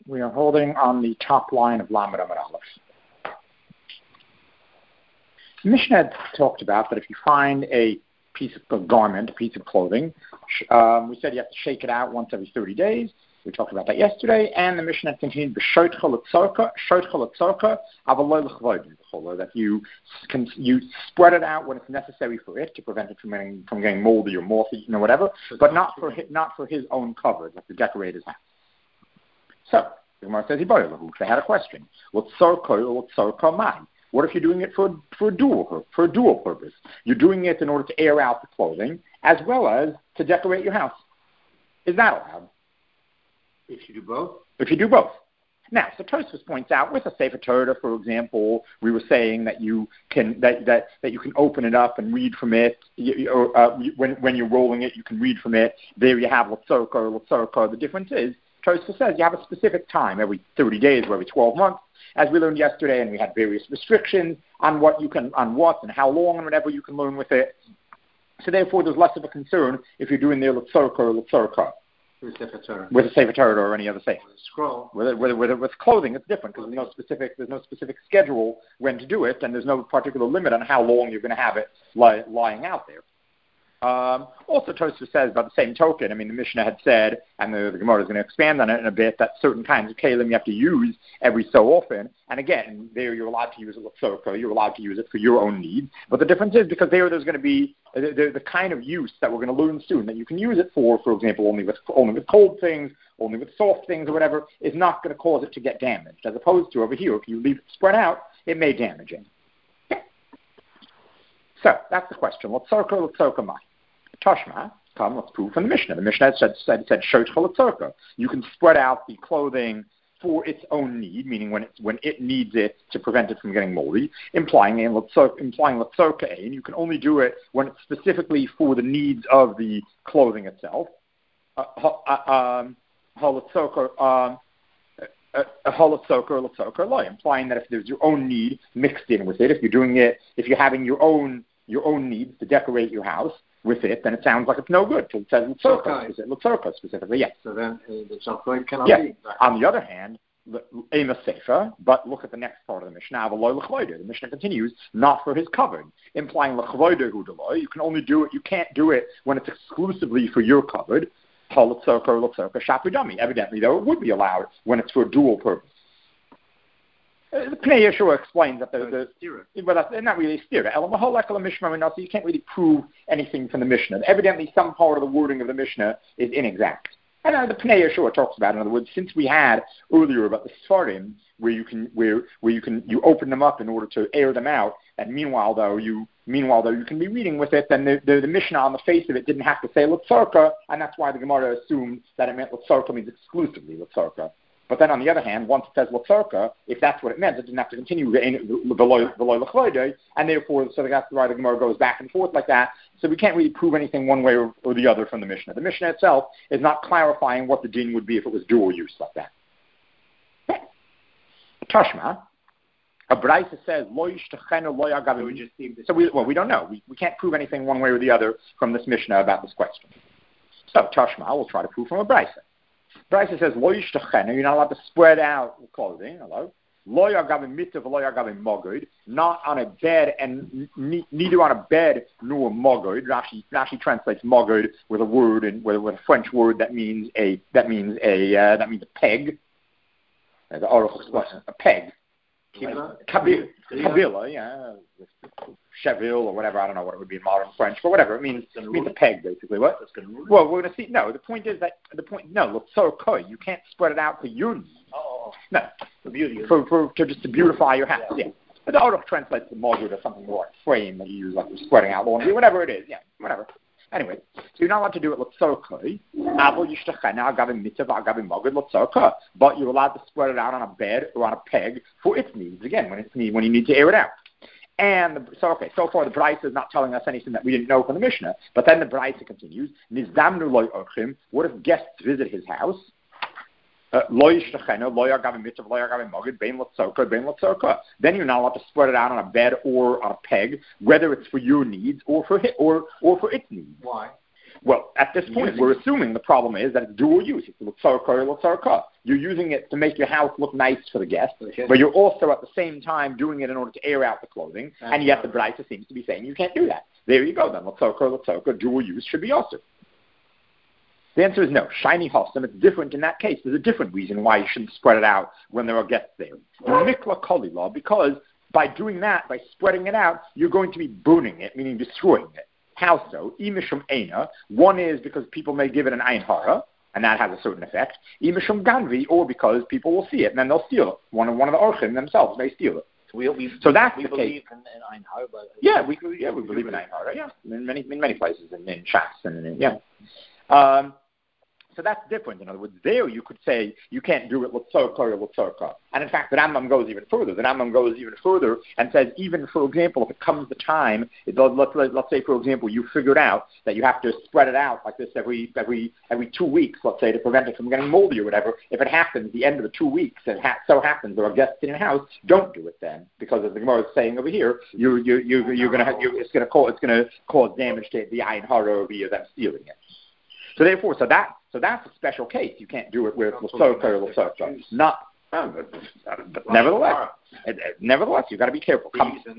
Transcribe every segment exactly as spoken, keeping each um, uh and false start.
We are holding on the top line of Lamed Amud Aleph. Mishnah talked about that if you find a piece of garment, a piece of clothing, um, we said you have to shake it out once every thirty days. We talked about that yesterday, and the Mishnah continued b'shoitcha l'tzorka, shoitcha l'tzorka, avaloi l'chvoid, that you can you spread it out when it's necessary for it to prevent it from getting from getting moldy or moth-eaten or whatever, but not for his, not for his own cover, like to decorate his house. So the Gemara says, they had a question. L'tzorka or l'tzorka mai? What if you're doing it for for a dual for a dual purpose? You're doing it in order to air out the clothing as well as to decorate your house. Is that allowed? If you do both? If you do both. Now, so Tosfos points out with a Sefer Torah, for example, we were saying that you can that that, that you can open it up and read from it. You, or, uh, when when you're rolling it, you can read from it. There you have L'tzorka or L'tzorka. The difference is, Tosfos says you have a specific time, every thirty days or every twelve months, as we learned yesterday, and we had various restrictions on what you can, on what and how long and whatever you can learn with it. So therefore, there's less of a concern if you're doing their L'tzorka or L'tzorka. With a Sefer Torah. With a Sefer Torah or any other Sefer. With a scroll. With, with, with, with clothing, it's different because there's no specific there's no specific schedule when to do it, and there's no particular limit on how long you're going to have it lie, lying out there. Um, also, Tosfos says, by the same token, I mean, the Mishnah had said, and the, the Gemara is going to expand on it in a bit, that certain kinds of kalim you have to use every so often. And again, there you're allowed to use a l'tzorka, you're allowed to use it for your own needs. But the difference is because there there's going to be the, the, the kind of use that we're going to learn soon that you can use it for, for example, only with only with cold things, only with soft things or whatever, is not going to cause it to get damaged. As opposed to over here, if you leave it spread out, it may damage it. So that's the question. L'tzorka, l'tzorka mai. Tashma, come, let's prove from the Mishnah. The Mishnah said, said, said shoitcha l'tzorka. You can spread out the clothing for its own need, meaning when it, when it needs it to prevent it from getting moldy, implying a l'tzorka, implying l'tzorka, and you can only do it when it's specifically for the needs of the clothing itself. Uh, um, um, a holotzorka or l'tzorka loy, implying that if there's your own need mixed in with it, if you're doing it, if you're having your own your own needs to decorate your house with it, then it sounds like it's no good. So it says l'tzorka, l'tzorka specifically, yes. So then uh, the tzorka cannot yes. be. Right. On the other hand, ema sefer, but look at the next part of the Mishnah. The Mishnah continues, not for his covered, implying l'chvoider hu deloy. You can only do it. You can't do it when it's exclusively for your covered. Holotzorka or l'tzorka shapidami. Evidently, though, it would be allowed when it's for a dual purpose. Uh, the Pnei Yeshua explains that the, the well, that's not really stira. So you can't really prove anything from the Mishnah. Evidently, some part of the wording of the Mishnah is inexact. And uh, the Pnei Yeshua talks about, in other words, since we had earlier about the Sfarim, where you can where where you can you open them up in order to air them out, and meanwhile though you meanwhile though you can be reading with it, then the, the, the Mishnah on the face of it didn't have to say l'tzorka, and that's why the Gemara assumed that it meant l'tzorka means exclusively l'tzorka. But then on the other hand, once it says l'tzorka, if that's what it meant, it didn't have to continue below l'chloide, and therefore, so that's why the Gemara goes back and forth like that. So we can't really prove anything one way or, or the other from the Mishnah. The Mishnah itself is not clarifying what the din would be if it was dual use like that. Tashma, a Braisa says lo yishtachenu lo yagavim. So we well we don't know. We we can't prove anything one way or the other from this Mishnah about this question. So Tashma, we'll try to prove from a Braisa. Braisa says lo yishtachenu. You're not allowed to spread out clothing. Hello. Lo yagavim mitav lo yagavim mogod. Not on a bed and n- neither on a bed nor mogod. Rashi Rashi translates mogod with a word and with, with a French word that means a that means a uh, that means a peg. Uh, the Aruch explains a peg. Kabila, kabila, yeah, cheville or whatever. I don't know what it would be in modern French, but whatever it means. It means a peg, basically. What? Well, we're going to see. No, the point is that the point. No, look, so koi, you can't spread it out for your needs. Oh, no, for beauty, for, for to just to beautify your house. Yeah, yeah. But the Aruch translates the mogud as something more like frame that you use, like for spreading out laundry, whatever it is. Yeah, whatever. Anyway, so you're not allowed to do it l'tzorka, but you're allowed to spread it out on a bed or on a peg for its needs. Again, when it's need, when you need to air it out. And the, so, okay, so far the Braisa is not telling us anything that we didn't know from the Mishnah. But then the Braisa continues. What if guests visit his house? Uh, then you're not allowed to spread it out on a bed or on a peg, whether it's for your needs or for his, or or for its needs. Why? Well, at this point, we're assuming the problem is that it's dual use. It's l'tzorka or l'tzorka. You're using it to make your house look nice for the guests, okay. But you're also at the same time doing it in order to air out the clothing, That's and yet the Braisa seems to be saying you can't do that. There you go then. L'tzorka or l'tzorka, dual use should be also. The answer is no. Shiny Hossam, it's different in that case. There's a different reason why you shouldn't spread it out when there are guests there. The Mikla Kolila, because by doing that, by spreading it out, you're going to be burning it, meaning destroying it. How so? Imishum Eina. One is because people may give it an Ein Hara, and that has a certain effect. Imishum Ganvi, or because people will see it, and then they'll steal it. One of, one of the Orchim themselves may steal it. We, we, so that's we the believe case. in, in Ein Hara. But yeah, we, yeah, we believe in Ein Hara, yeah. In many, in many places, in, in Shas, and in, yeah. Um, So that's different. In other words, there you could say you can't do it l'tzorka or l'tzorka. And in fact, the Rambam goes even further. The Rambam goes even further and says, even for example, if it comes the time, it, let's, let's say, for example, you figured out that you have to spread it out like this every every every two weeks, let's say, to prevent it from getting moldy or whatever. If it happens at the end of the two weeks, and it ha- so happens there are guests in your house, don't do it then, because as the Gemara is saying over here, you you you you're going to it's going to cause it's going to cause damage to the Ein Hara via them stealing it. So therefore, so that so that's a special case. You can't do it with l'tzorka or l'tzorka. Not, uh, but, uh, but nevertheless, uh, nevertheless, you've got to be careful.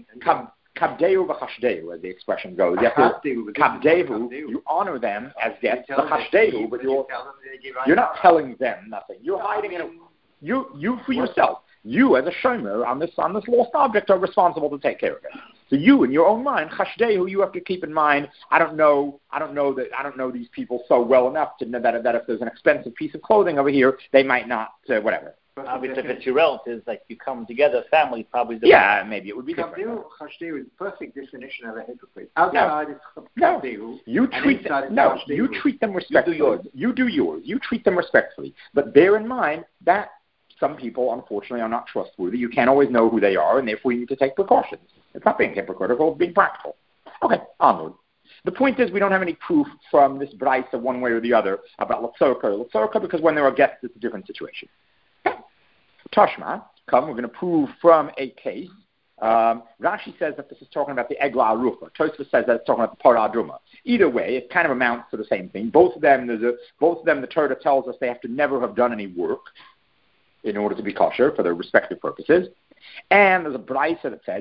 Kabdehu v'chashdehu, as the expression goes. You have to kabdehu. You honor them as guests. V'chashdehu, but you're you're not telling them nothing. You're hiding it. You you for yourself. You as a shomer on this on this lost object are responsible to take care of it. So you, in your own mind, chashdehu, you have to keep in mind. I don't know. I don't know that. I don't know these people so well enough to know that, that if there's an expensive piece of clothing over here, they might not. Uh, whatever. Obviously, if it's your relatives, like you come together, family probably. Yeah, maybe it would be different. Chashdehu is the perfect definition of a hypocrite. Outside no. it's chashdehu. You treat them. No, you treat them respectfully. You do yours. You do yours. You treat them respectfully. But bear in mind that some people, unfortunately, are not trustworthy. You can't always know who they are, and therefore you need to take precautions. It's not being hypocritical, it's being practical. Okay, onward. The point is we don't have any proof from this Braisa one way or the other about l'tzorka or l'tzorka, because when there are guests, it's a different situation. Okay. Tashma, come, we're going to prove from a case. Um, Rashi says that this is talking about the Egla Arufa. Tosfos says that it's talking about the Parah Aduma. Either way, it kind of amounts to the same thing. Both of them, there's a, both of them, the Torah tells us they have to never have done any work in order to be kosher for their respective purposes. And there's a Braisa that says,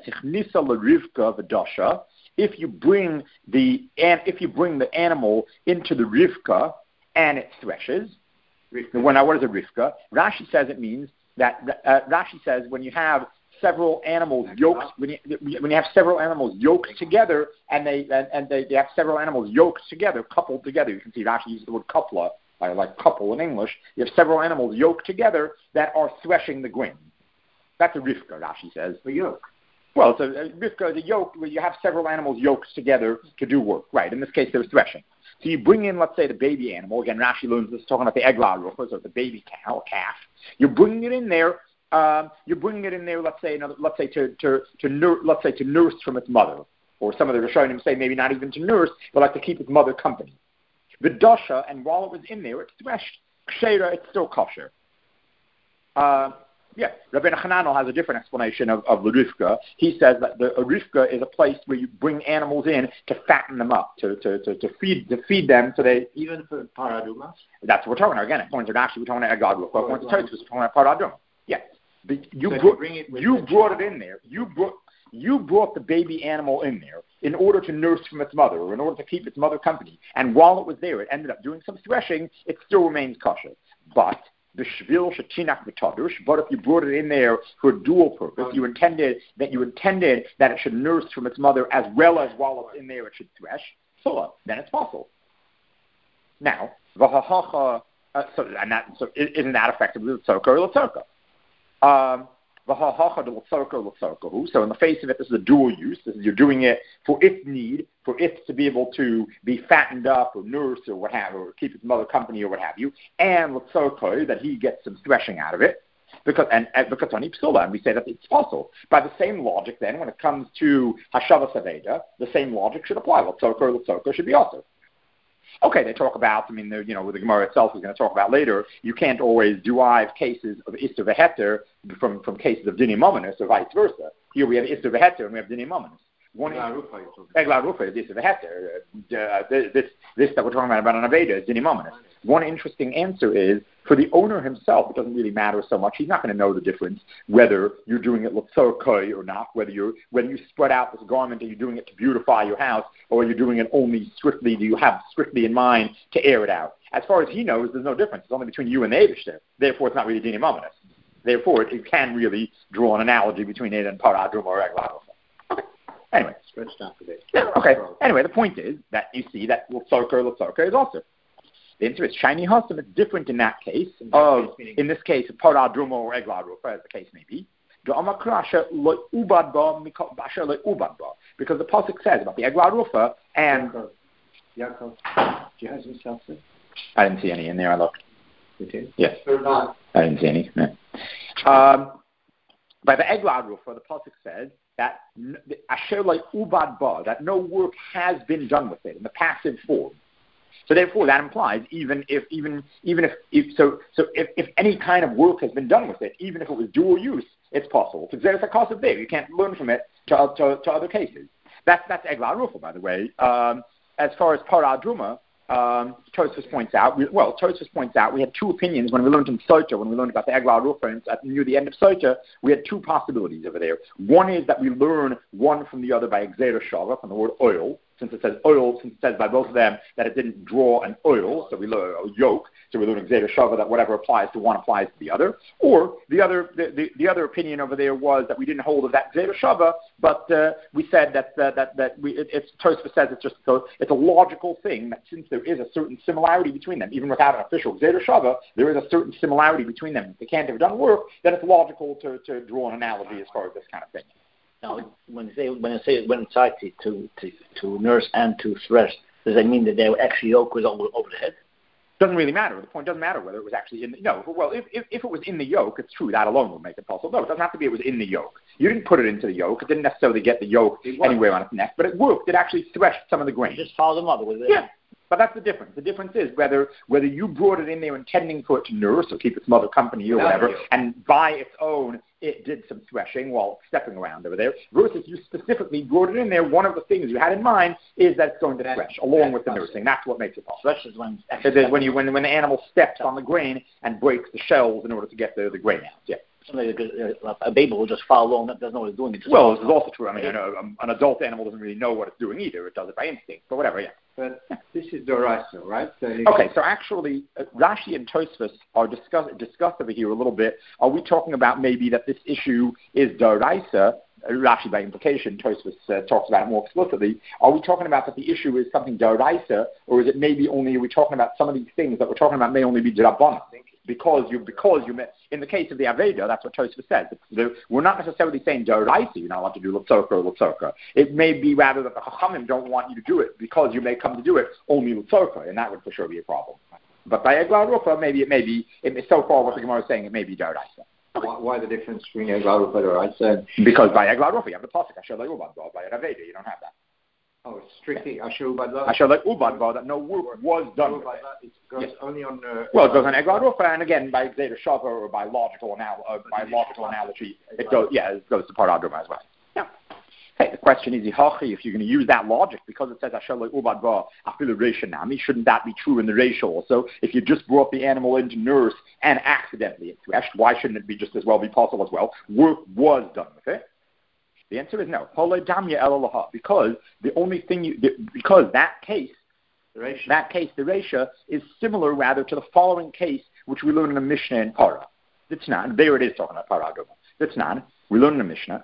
if you bring the if you bring the animal into the rivka and it threshes. Well, now what is a rivka? Rashi says it means that uh, Rashi says when you have several animals yoked when you, when you have several animals yoked together and they and, and they, they have several animals yoked together, coupled together. You can see Rashi uses the word kupla. I like couple in English. You have several animals yoked together that are threshing the grain. That's a rivka, Rashi says. A yoke. Well, it's a, a rivka is a yoke where you have several animals yoked together to do work. Right. In this case, they're threshing. So you bring in, let's say, the baby animal. Again, Rashi learns this talking about the egla rufas, or the baby cow or calf. You're bringing it in there. Um, you're bringing it in there. Let's say, another, let's say to to to nur- let's say to nurse from its mother, or some of the Rishonim say maybe not even to nurse, but like to keep its mother company. The dasha, and while it was in there, it's threshed. Kshera, it's still kosher. Uh, yeah, Rabbeinu Hananel has a different explanation of, of the rivka. He says that the a rivka is a place where you bring animals in to fatten them up, to to, to, to feed to feed them, so they even for paraduma. That's what we're talking about. Again, according to Rashi, we're talking about Agad. According to Tosfos, we're talking about paraduma. Yeah, the, you so brought you, you brought it in there. You brought. You brought the baby animal in there in order to nurse from its mother, or in order to keep its mother company. And while it was there, it ended up doing some threshing. It still remains kosher. But the shvil shetinak v'tadush. But if you brought it in there for a dual purpose, you intended that you intended that it should nurse from its mother as well as while it's in there it should thresh. So then it's possible. Now, v'hahacha. Uh, so and that so isn't that effectively l'tzorka or l'tzorka? Um, So in the face of it, this is a dual use. This is, you're doing it for its need, for it to be able to be fattened up or nursed or what have you, or keep its mother company or what have you. And l'tzorka, that he gets some threshing out of it. Because and, and because on Ipsula, and we say that it's possible. By the same logic, then, when it comes to Hashavas Aveda, the same logic should apply. L'tzorka, l'tzorka should be also. Okay, they talk about, I mean, you know, with the Gemara itself is going to talk about later, you can't always derive cases of Isser V'Heter from, from cases of Dinim Mominus or vice versa. Here we have Isser V'Heter and we have Dinim Mominus. One Egla Rufa, this is the heter. Uh, this, this that we're talking about, about an Aveda, is Dinimominus. One interesting answer is, for the owner himself, it doesn't really matter so much. He's not going to know the difference whether you're doing it l'tzorkoi or not, whether you're whether you spread out this garment and you're doing it to beautify your house, or you're doing it only strictly, do you have strictly in mind to air it out. As far as he knows, there's no difference. It's only between you and the Eibishter. Therefore, it's not really Dinimominus. Therefore, it, it can really draw an analogy between it and Paradrum or Egla Rufa. Okay. Anyway. Stretched out a bit. Yeah, okay. Anyway, the point is that you see that l'tzorkoi, l'tzorkoi is also. The answer is shiny husam. It's different in that case. In, that of, case, in this case, Paradrum or Egla Rufa, as the case may be. Because the pasuk says about the Egla Rufa and Yaakov, do you have some self-service? I didn't see any in there. I looked. You did? Yes. Or not? I didn't see any. No. Um, by the Egla Rufa, the pasuk says that asher like ubad ba, that no work has been done with it in the passive form. So therefore, that implies even if even even if, if so so if, if any kind of work has been done with it, even if it was dual use, it's possible. Because there's a cost of there. You can't learn from it to to, to other cases. That's that's Egla Rufa, by the way. Um, as far as Paradruma, um, Tosfos points out. We, well, Tosfos points out we had two opinions when we learned in Sota, when we learned about the Egla Rufa, and at near the end of Sota, we had two possibilities over there. One is that we learn one from the other by Exera Shava, from the word oil. Since it says oil, since it says by both of them that it didn't draw an oil, so we learn a yoke, so we learn Exera Shava, that whatever applies to one applies to the other. Or the other the, the, the other opinion over there was that we didn't hold of that Exera Shava, but uh, we said that uh, that that we it, it's Tosfos says it's just so it's a logical thing that since there is a certain similarity between them, even without an official Exera Shava, there is a certain similarity between them. If they can't have done work, then it's logical to, to draw an analogy as far as this kind of thing. Now, when you say when you say when inside to, to to nurse and to thresh, does that mean that they were actually yoke was over, over the head? Doesn't really matter. The point doesn't matter whether it was actually in the no. Well, if, if if it was in the yoke, it's true that alone would make it possible. No, it doesn't have to be. It was in the yoke. You didn't put it into the yoke. It didn't necessarily get the yoke anywhere on its neck, but it worked. It actually threshed some of the grain. Just follow the mother with it. Yeah. But that's the difference. The difference is whether whether you brought it in there intending for it to nurse or keep its mother company or whatever, and by its own it did some threshing while stepping around over there, versus you specifically brought it in there. One of the things you had in mind is that it's going to thresh along with the nursing. That's what makes it possible. Thresh is when when you when when the animal steps on the grain and breaks the shells in order to get the, the grain out. Yeah. A baby will just follow along. That doesn't know what it's doing. It well, this is also true. I mean, you know, an adult animal doesn't really know what it's doing either. It does it by instinct, but whatever. Yeah. But this is Doraisa, right? So okay, so actually, uh, Rashi and Tosfos are discuss, discussed over here a little bit. Are we talking about maybe that this issue is Doraisa? Uh, Rashi, by implication, Tosfos uh, talks about it more explicitly. Are we talking about that the issue is something Doraisa, or is it maybe only, are we talking about some of these things that we're talking about may only be Drabbana? Because you, because you, in the case of the Aveda, that's what Tosfos says. The, we're not necessarily saying Doraisa, you're not allowed to do L'tzorka or L'tzorka. It may be rather that the Chachamim don't want you to do it because you may come to do it only L'tzorka, and that would for sure be a problem. But by Egla Rufa, maybe it may be, it may, so far what the Gemara is saying, it may be Doraisa. Why, why the difference between Egla Rufa and Doraisa? Because by Egla Rufa, you have the Pasuk, Asher Le'ubad Ba. By Aveda, you don't have that. Oh, strictly Asher Ubad Ba. Asher Le'ubad Ba, that no work was done with it. It goes yes. only on. Uh, well, it goes on Egla Rufa, and again by Zeta Shava or by logical anal- uh, by logical analogy, it goes. Yeah, it goes to Paradruma as well. Yeah. Hey, the question is, if you're going to use that logic, because it says Asher Le'ubad Ba Afilu Reisha Nami, shouldn't that be true in the ratio also? If you just brought the animal in to nurse and accidentally it threshed, why shouldn't it be just as well be possible as well? Work was done with it. The answer is no. Because the only thing you, because that case, that case, the Reisha, is similar rather to the following case, which we learn in the Mishnah in Para. It's not. There it is talking about Paraduma. It's not. We learn in the Mishnah.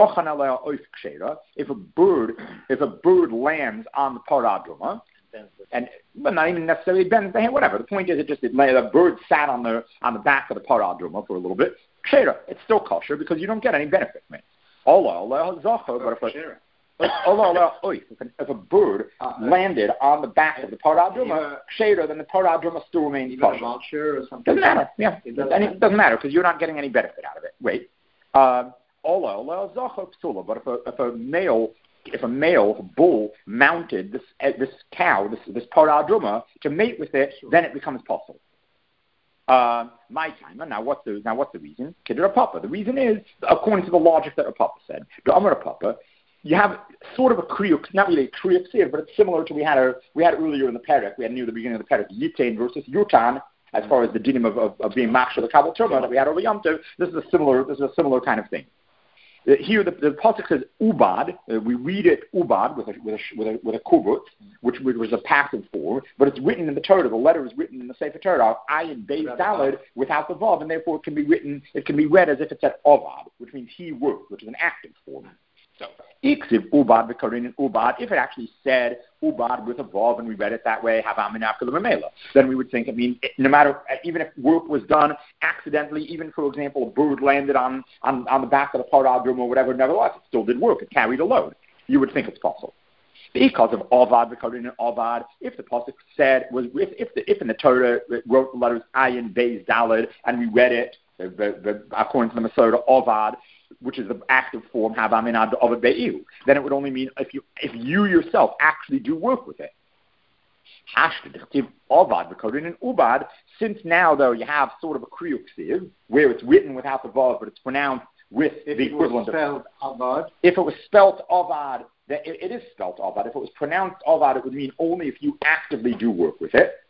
If a bird, if a bird lands on the Paraduma, and but not even necessarily bends the hand, whatever. The point is, it just it, the bird sat on the on the back of the Paraduma for a little bit. Kshera, it's still kosher because you don't get any benefit from it. Allah, Allah, Zacha, but if a, Allah, Allah, if a bird uh, landed on the back of the Paradruma, Kshera, then the Paradruma still remains kosher. Or something. Doesn't matter, yeah. It doesn't, and it doesn't matter because you're not getting any benefit out of it. Wait. Um, Allah, Allah, Zacha, Psula, but if a, if a male, if a male, if a bull mounted this uh, this cow, this this Paradruma, to mate with it, sure. Then it becomes possible. Uh, my timer. Now, what's the now? What's the reason? Kidder Papa. The reason is according to the logic that Papa said. The Amar Papa, you have sort of a kriyuk, not really a kriyuk seer, but it's similar to we had a, we had earlier in the parak. We had near the beginning of the parak, yitain versus yutan, as far as the dinim of, of, of being machshel the kabel turma that we had over Yom Tov. This is a similar, this is a similar kind of thing. Uh, here, the, the pasuk says ubad. Uh, we read it ubad with a with a with a, with a kubut, which was a passive form, but it's written in the Torah. The letter is written in the Sefer Torah, ayin beis daled, without the vav, and therefore it can be written. It can be read as if it said ovad, which means he worked, which is an active form. So, iksiv ubad v'karin and ubad. If it actually said ubad with a vav and we read it that way, havamin after the memela, then we would think. I mean, no matter, even if work was done accidentally, even for example, a bird landed on on, on the back of the paradrum or whatever, nevertheless, it still did work. It carried a load. You would think it's possible. Because of avad v'karin and avad, if the pasuk said was if if, the, if in the Torah it wrote the letters ayin beis daled and we read it the, the, the, according to the Masorah avad, which is the active form, havaminad of be'iu, then it would only mean if you if you yourself actually do work with it. Ubad, since now though you have sort of a kriyuk siv, where it's written without the vav, but it's pronounced with if the equivalent of avad. If it was spelt avad, then it, it is spelt avad. If it was pronounced avad, it would mean only if you actively do work with it.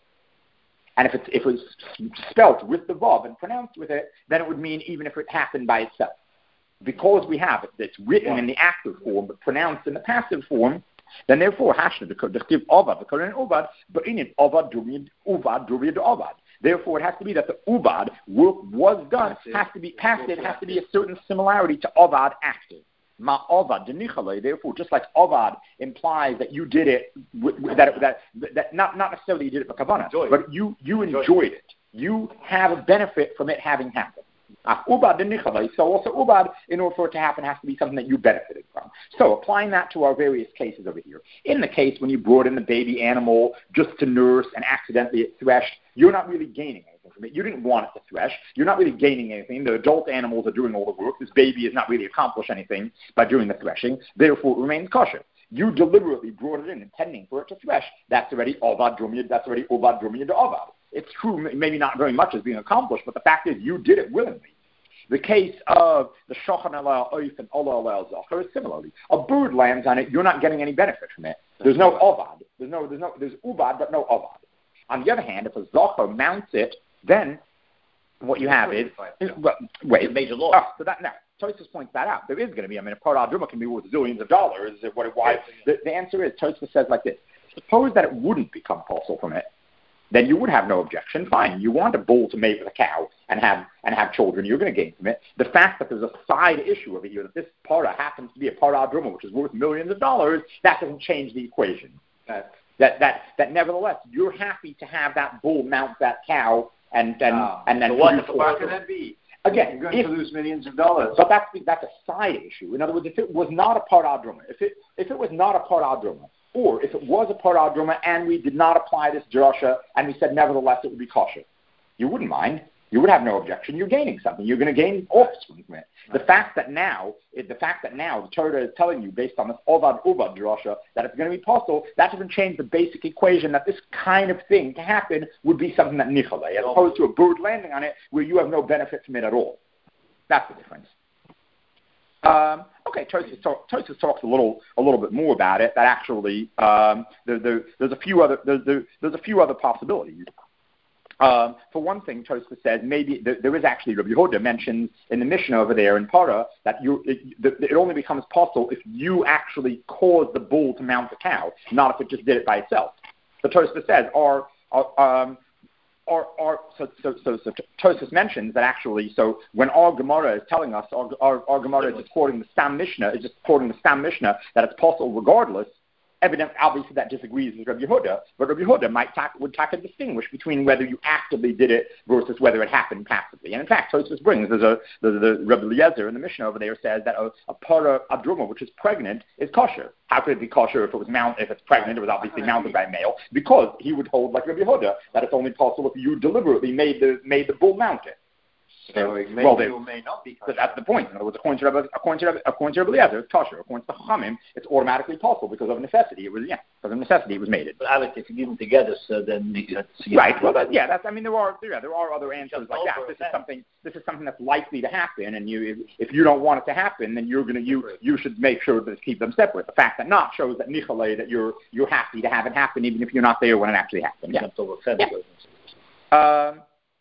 And if it's if it was spelt with the vav and pronounced with it, then it would mean even if it happened by itself. Because we have it, it's written in the active form but pronounced in the passive form, then therefore hashna the dechtiv avad the current ubad, but in it avad dumid ubad dumid avad. Therefore, it has to be that the ubad work was done has to be past it has to be a certain similarity to avad active. Ma avad denichale. Therefore, just like avad implies that you did it, that that that not not necessarily you did it for kavanah, but you you enjoyed it. You have a benefit from it having happened. Ubad denichale. So also ubad, in order for it to happen, has to be something that you benefited from. So applying that to our various cases over here. In the case when you brought in the baby animal just to nurse and accidentally it threshed, you're not really gaining anything from it. You didn't want it to thresh. You're not really gaining anything. The adult animals are doing all the work. This baby has not really accomplished anything by doing the threshing. Therefore, it remains kosher. You deliberately brought it in intending for it to thresh. That's already ovad drumiyad. That's already ovad drumiyad to ovad. It's true, maybe not very much is being accomplished, but the fact is you did it willingly. The case of the shochan ala oif and ola ala zachar is similarly. A bird lands on it, you're not getting any benefit from it. There's no ovad. There's no, there's no, there's ubad, but no ovad. On the other hand, if a zachar mounts it, then what you have is, is well, wait, major loss. Oh, so that now, Tosfos points that out. There is going to be. I mean, a parad druma can be worth zillions of dollars. What? Why? The, the answer is Tosfos says like this: suppose that it wouldn't become possible from it. Then you would have no objection. Fine, you want a bull to mate with a cow and have and have children. You're going to gain from it. The fact that there's a side issue over here that this para happens to be a para druma, which is worth millions of dollars, that doesn't change the equation. That that that, that nevertheless, you're happy to have that bull mount that cow and and oh, and then. So what the can that be? Again, you're going if, to lose millions of dollars. But that's that's a side issue. In other words, if it was not a para druma, if it if it was not a para druma. Or if it was a parad druma and we did not apply this drasha and we said nevertheless it would be kosher, you wouldn't mind. You would have no objection. You're gaining something. You're going to gain offspring from it. The fact that now, the fact that now the Torah is telling you based on this ovad ubad drasha that it's going to be possible, that doesn't change the basic equation that this kind of thing to happen would be something that nichale, as opposed to a bird landing on it where you have no benefit from it at all. That's the difference. Um, okay, Tosfos talk, talks a little a little bit more about it. That actually um, there, there, there's a few other there, there, there's a few other possibilities. Um, for one thing, Tosfos says maybe there, there is actually Rabbi Yehuda mentions in the Mishnah over there in Para that you it, it only becomes possible if you actually cause the bull to mount the cow, not if it just did it by itself. So Tosfos says, or um, Or, or so, so, so, so Tosfos mentions that actually, so when our Gemara is telling us, our, our, our Gemara is just quoting the Stam Mishnah, is just quoting the Stam Mishnah that it's possible regardless. Evidently, obviously, that disagrees with Rabbi Yehuda, but Rabbi Yehuda might talk, would talk and distinguish between whether you actively did it versus whether it happened passively. And in fact, Tosfos brings there's a the, the Rabbi Eliezer in the Mishnah over there says that a, a para adruma, which is pregnant, is kosher. How could it be kosher if it was mount if it's pregnant? It was obviously mounted by a male because he would hold like Rabbi Yehuda that it's only possible if you deliberately made the made the bull mount it. So it may well, be they, or may not be but kosher. that's the point. In other words, according to Rabbi, according to Rabbi, according to Rabbi Eliezer, it's kosher. According to the Chachamim, it's automatically possible because of necessity. It was yeah, because of necessity, it was made it. But Alex, if you give them together, so then you have to see. Right. Well, that, yeah. That's. I mean, there are yeah, there are other answers Just like that. over This is that. something. This is something that's likely to happen, and you, if, if you don't want it to happen, then you're gonna you you should make sure to keep them separate. The fact that not shows that nichale that you're you're happy to have it happen, even if you're not there when it actually happened. Yeah. Yeah. Um,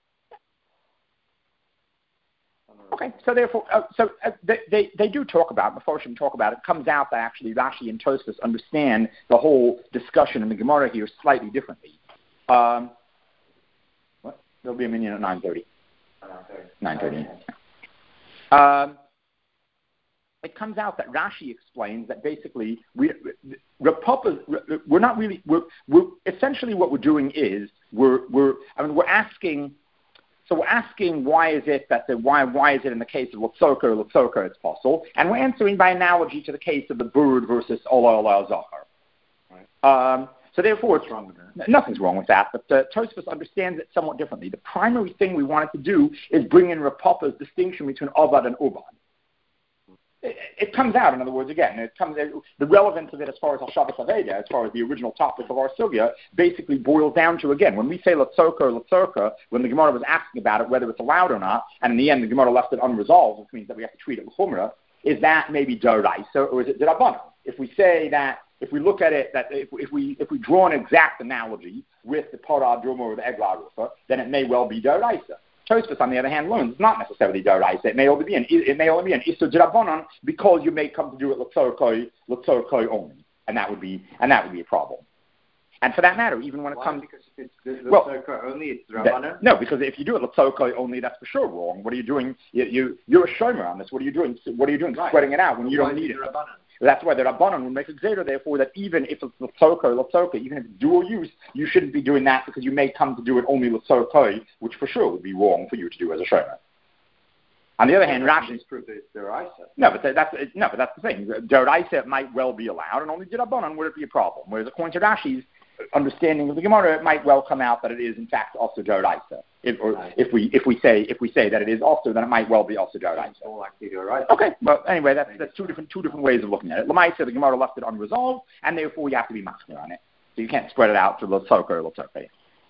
Okay, so therefore, uh, so uh, they, they they do talk about, before we talk about it, it comes out that actually Rashi and Tosfos understand the whole discussion in the Gemara here slightly differently. Um, what? There'll be a minyan at nine thirty. nine thirty. Um, it comes out that Rashi explains that basically we, we're not really, we're, we're essentially what we're doing is we're we're I mean we're asking. So we're asking why is it that the why why is it in the case of Lotzoka or Lotzoka it's possible, and we're answering by analogy to the case of the bird versus Ola Ola Zachar. Right. Um, so therefore, what's wrong with that? Nothing's wrong with that, but uh, Tosfos understands it somewhat differently. The primary thing we wanted to do is bring in Rav Papa's distinction between Avad and Ubad. It, it comes out, in other words, again, it comes. The relevance of it as far as Al-Shabbos Aveda, as far as the original topic of our sugya, basically boils down to, again, when we say Latzoka or Latzorka, when the Gemara was asking about it, whether it's allowed or not, and in the end the Gemara left it unresolved, which means that we have to treat it with Chumrah, is that maybe D'Oraisa or is it D'Rabbanan? If we say that, if we look at it, that if, if we if we draw an exact analogy with the Parah Druma or the Eglah Rufa, then it may well be D'Oraisa. Tosfos, on the other hand, learns it's not necessarily D'Oraisa. It may only be an it may only be an Issur D'Rabbanan because you may come to do it L'tzorkoi L'tzorkoi only, and that would be and that would be a problem. And for that matter, even when it Why? comes Because if it's well, L'tzorkoi only, it's that, Rabbanan? no, because if you do it L'tzorkoi only, that's for sure wrong. What are you doing? You, you you're a shomer on this. What are you doing? What are you doing? Right. Spreading it out when you Why don't need it. Rabbanan? That's why the Rabbanan will make a gzera, therefore, that even if it's L'tzorka or L'tzorka, even if it's dual use, you shouldn't be doing that because you may come to do it only L'tzorka, which for sure would be wrong for you to do as a shomer. On the other hand, Rashi is proof that it's D'Oraisa. No, but that's no, but that's the thing. D'Oraisa might well be allowed, and only D'Rabbanan would it be a problem. Whereas according to Rashi's understanding of the Gemara, it might well come out that it is in fact also D'Oraisa. If, or right. if we if we say if we say that it is also, then it might well be also D'Oraisa. It's more likely D'Oraisa. Okay, well anyway, that's that's two different two different ways of looking at it. Lamai said the Gemara left it unresolved, and therefore you have to be machmir on it. So you can't spread it out to L'tzorka or L'tzorka.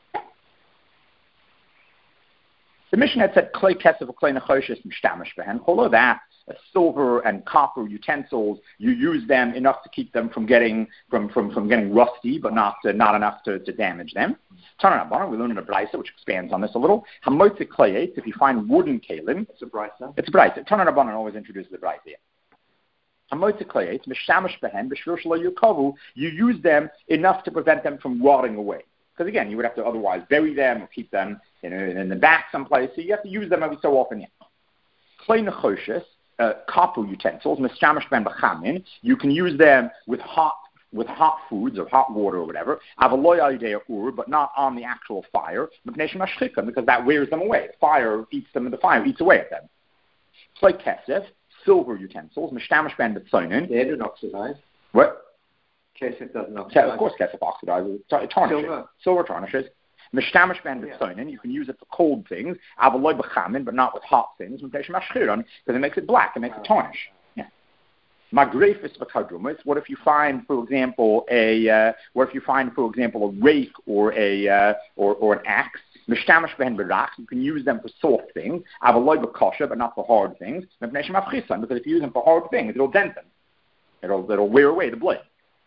The Mishnah had said clay kesef or clay nechoshes mishtamish behen. Although that silver and copper utensils, you use them enough to keep them from getting from, from, from getting rusty, but not uh, not enough to, to damage them. Tanan Rabbanan, we learn in a brisa which expands on this a little. Hamotze klayet, if you find wooden kalim, it's a brisa. It's a brisa. Tanan Rabbanan always introduces the brisa. Hamotze klayet mishtamish behen b'shvil shelo yukavu. You use them enough to prevent them from rotting away. Because again, you would have to otherwise bury them or keep them in, in the back someplace. So you have to use them every so often. Clay nechoshes, uh, copper utensils, mishamish ben b'chamin. You can use them with hot with hot foods or hot water or whatever. Avaloy alidei ur, but not on the actual fire. Because that wears them away. The fire eats them. The fire eats away at them. Clay kesef, silver utensils, mishamish ben b'tzonin. They don't oxidize. What? Kesef doesn't oxidize. Of course, kesef oxidizes. It tarnishes. Silver. Silver tarnishes. Mishtamish ben b'tzonin, you can use it for cold things. Avaloy b'chamin, but not with hot things. Because it makes it black. It makes it tarnish. Yeah. Magrefis v'kadrumis. What if you find, for example, a uh, what if you find, for example, a rake or a uh, or or an axe? Mishtamish ben b'rach. You can use them for soft things. Avaloy b'kosha, but not for hard things. Because if you use them for hard things, it'll dent them. It'll it'll wear away the blade.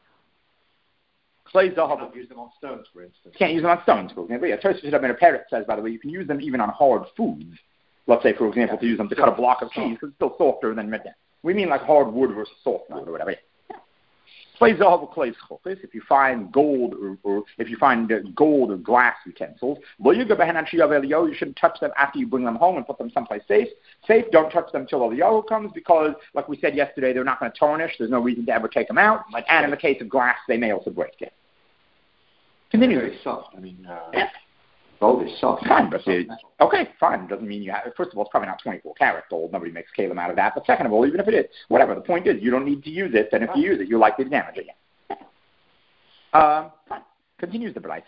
Clay zahav. Use them on stones, for instance. You can't use them on stones, for example. Yeah, Tosfos in a parrot says, by the way, you can use them even on hard foods. Let's say, for example, yeah. to use them to cut a block of cheese, because it's still softer than midday. We mean like hard wood versus soft wood or whatever. Clay zahav or clay schofis. If you find gold or, or if you find uh, gold or glass utensils, you shouldn't touch them after you bring them home and put them someplace safe. Safe, don't touch them till Eliyahu comes because, like we said yesterday, they're not going to tarnish. There's no reason to ever take them out. And in the case of glass, they may also break it. Continue. Very soft. I mean, uh, yeah. Gold is soft. Fine, but it, okay, fine. Doesn't mean you have. First of all, it's probably not twenty-four karat gold. Nobody makes kalim out of that. But second of all, even if it is, whatever. The point is, you don't need to use it. And if you use it, you're likely to damage it. Um, fine. Continues the Braisa,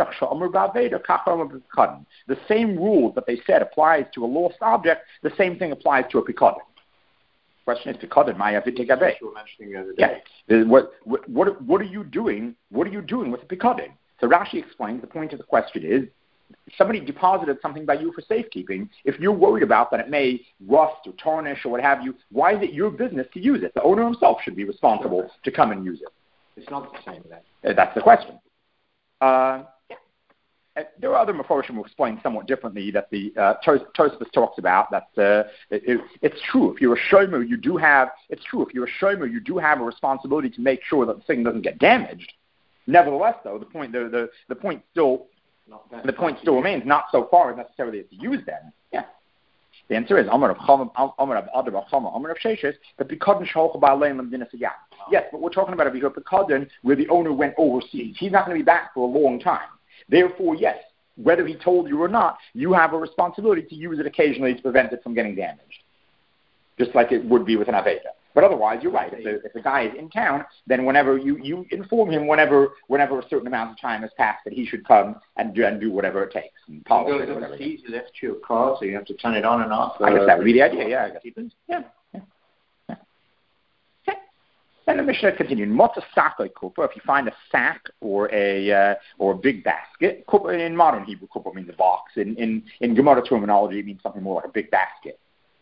the same rule that they said applies to a lost object, the same thing applies to a pikadon. Question is pikadon, maya v'tegabeh. You were mentioning the other day. Yeah. What, what, what, what are you doing? What are you doing with the pikadon? So Rashi explains the point of the question is, somebody deposited something by you for safekeeping. If you're worried about that it may rust or tarnish or what have you, why is it your business to use it? The owner himself should be responsible to come and use it. It's not the same then. Uh, that's the question. Uh, yeah. uh, there are other Mephoshim who explain somewhat differently that the uh, Tosfos talks about that uh, it, it, it's true. If you're a shomer, you do have. It's true. If you're a shomer, you do have a responsibility to make sure that the thing doesn't get damaged. Nevertheless, though, the point the the, the point still the point still remains not so far as necessarily as to use them. Yeah. The answer is Amar of Chama, Amar of Adar of Chama, Amar of Sheshes, but Pikadon Shalcha Ba'aleim Lamdinas Yam. Yes, but we're talking about a Pikadon where the owner went overseas. He's not going to be back for a long time. Therefore, yes, whether he told you or not, you have a responsibility to use it occasionally to prevent it from getting damaged, just like it would be with an Aveda. But otherwise, you're right. If the, if the guy is in town, then whenever you, you inform him, whenever whenever a certain amount of time has passed, that he should come and do, and do whatever it takes. And polish it or whatever. You left your car, so you have to turn it on and off. I guess that would be the idea, yeah. I guess. Yeah. yeah. yeah. Okay. Then the Mishnah continued. Motza sakoi kupa, if you find a sack or a uh, or a big basket, kupa in modern Hebrew, kupa means a box. In, in, in Gemara terminology, it means something more like a big basket.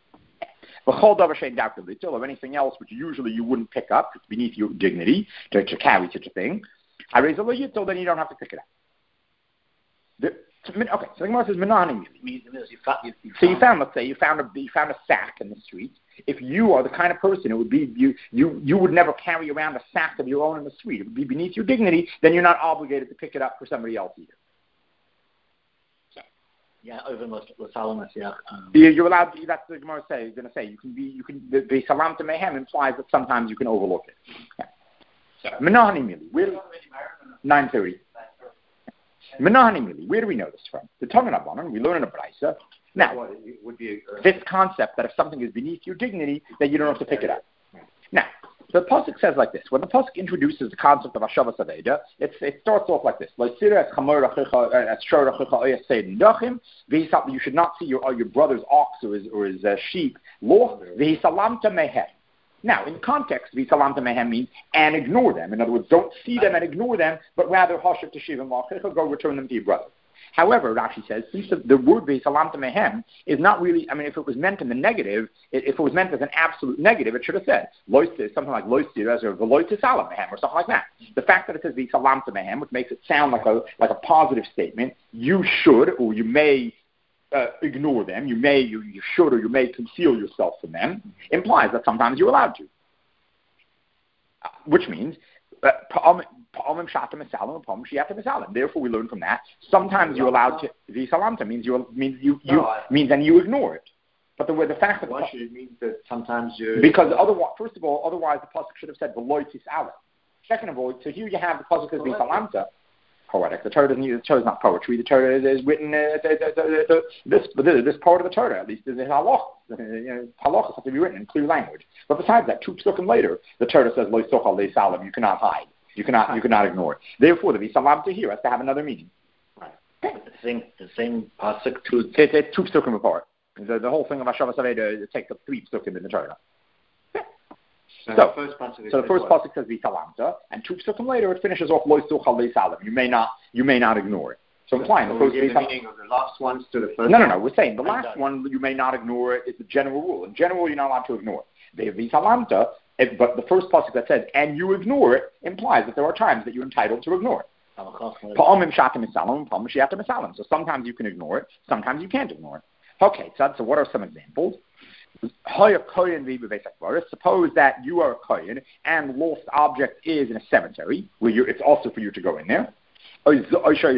Or anything else which usually you wouldn't pick up, it's beneath your dignity to, to carry such a thing. Then you don't have to pick it up. The, okay, so the Gemara says, so you found, let's say, you found a you found a sack in the street. If you are the kind of person, it would be you you you would never carry around a sack of your own in the street. It would be beneath your dignity. Then you're not obligated to pick it up for somebody else either. Yeah, over L'Salam, yeah. You're allowed. To, that's what the Gemara say. You're going to say you can be. You can. The, the salam to mehem implies that sometimes you can overlook it. Yeah. Menahani mili. Where? Nine thirty. Menahani mili. Where do we know this from? The Tanna Rabbanan. We learn in a brayso. Now, well, it would be a, uh, this concept that if something is beneath your dignity, that you don't have to pick it up. Now, the pasuk says like this. When the pasuk introduces the concept of Hashavas Aveda, it starts off like this: You should not see your, your brother's ox or his, or his uh, sheep. Now, in context, v'salamta mehem means and ignore them. In other words, don't see them and ignore them, but rather hashav teshivim la'achicha, go return them to your brother. However, Rashi says, since the, the word v'salamta mehem is not really, I mean, if it was meant in the negative, if it was meant as an absolute negative, it should have said loistir, something like loistir or v'loistir salam mehem or something like that. The fact that it says v'salamta mehem, which makes it sound like a like a positive statement, you should or you may uh, ignore them, you may, you, you should or you may conceal yourself from them, implies that sometimes you're allowed to. Uh, which means, uh, therefore, we learn from that. Sometimes you're allowed to. The salamta means you means you, you no, I, means then you ignore it. But the the fact that why should it mean that sometimes you because otherwise, first of all, otherwise the pasuk should have said v'lo tis'ala. Second of all, so here you have the pasuk says the salamta. Poetic. The Torah doesn't. The Torah is not poetry. The Torah is written. Uh, the, the, the, the, this this part of the Torah, at least, is in halach. You know, halachas have to be written in clear language. But besides that, two psukim later, the Torah says lo sochal le salam. You cannot hide. You cannot. You cannot ignore it. Therefore, the v'salam to here has to have another meaning. Right. But the same. The same pasuk two. It's it, two psukim apart. The, the whole thing of Hashavas Aveda takes up three psukim in the Torah. So, so, the first pasuk so the first pasuk says v'salamta, and two psukim later it finishes off lo sochal le salam. You may not. You may not ignore it. So, so implying so the, we give the meaning of the last ones to the first. No, no, no. We're saying the last one you may not ignore it is the general rule. In general, you're not allowed to ignore it. V'salamta, but the first pasuk that says and you ignore it implies that there are times that you're entitled to ignore it. So sometimes you can ignore it. Sometimes you can't ignore it. Okay, so, so what are some examples? Suppose that you are a kohen and lost object is in a cemetery where you, it's also for you to go in there. Or he was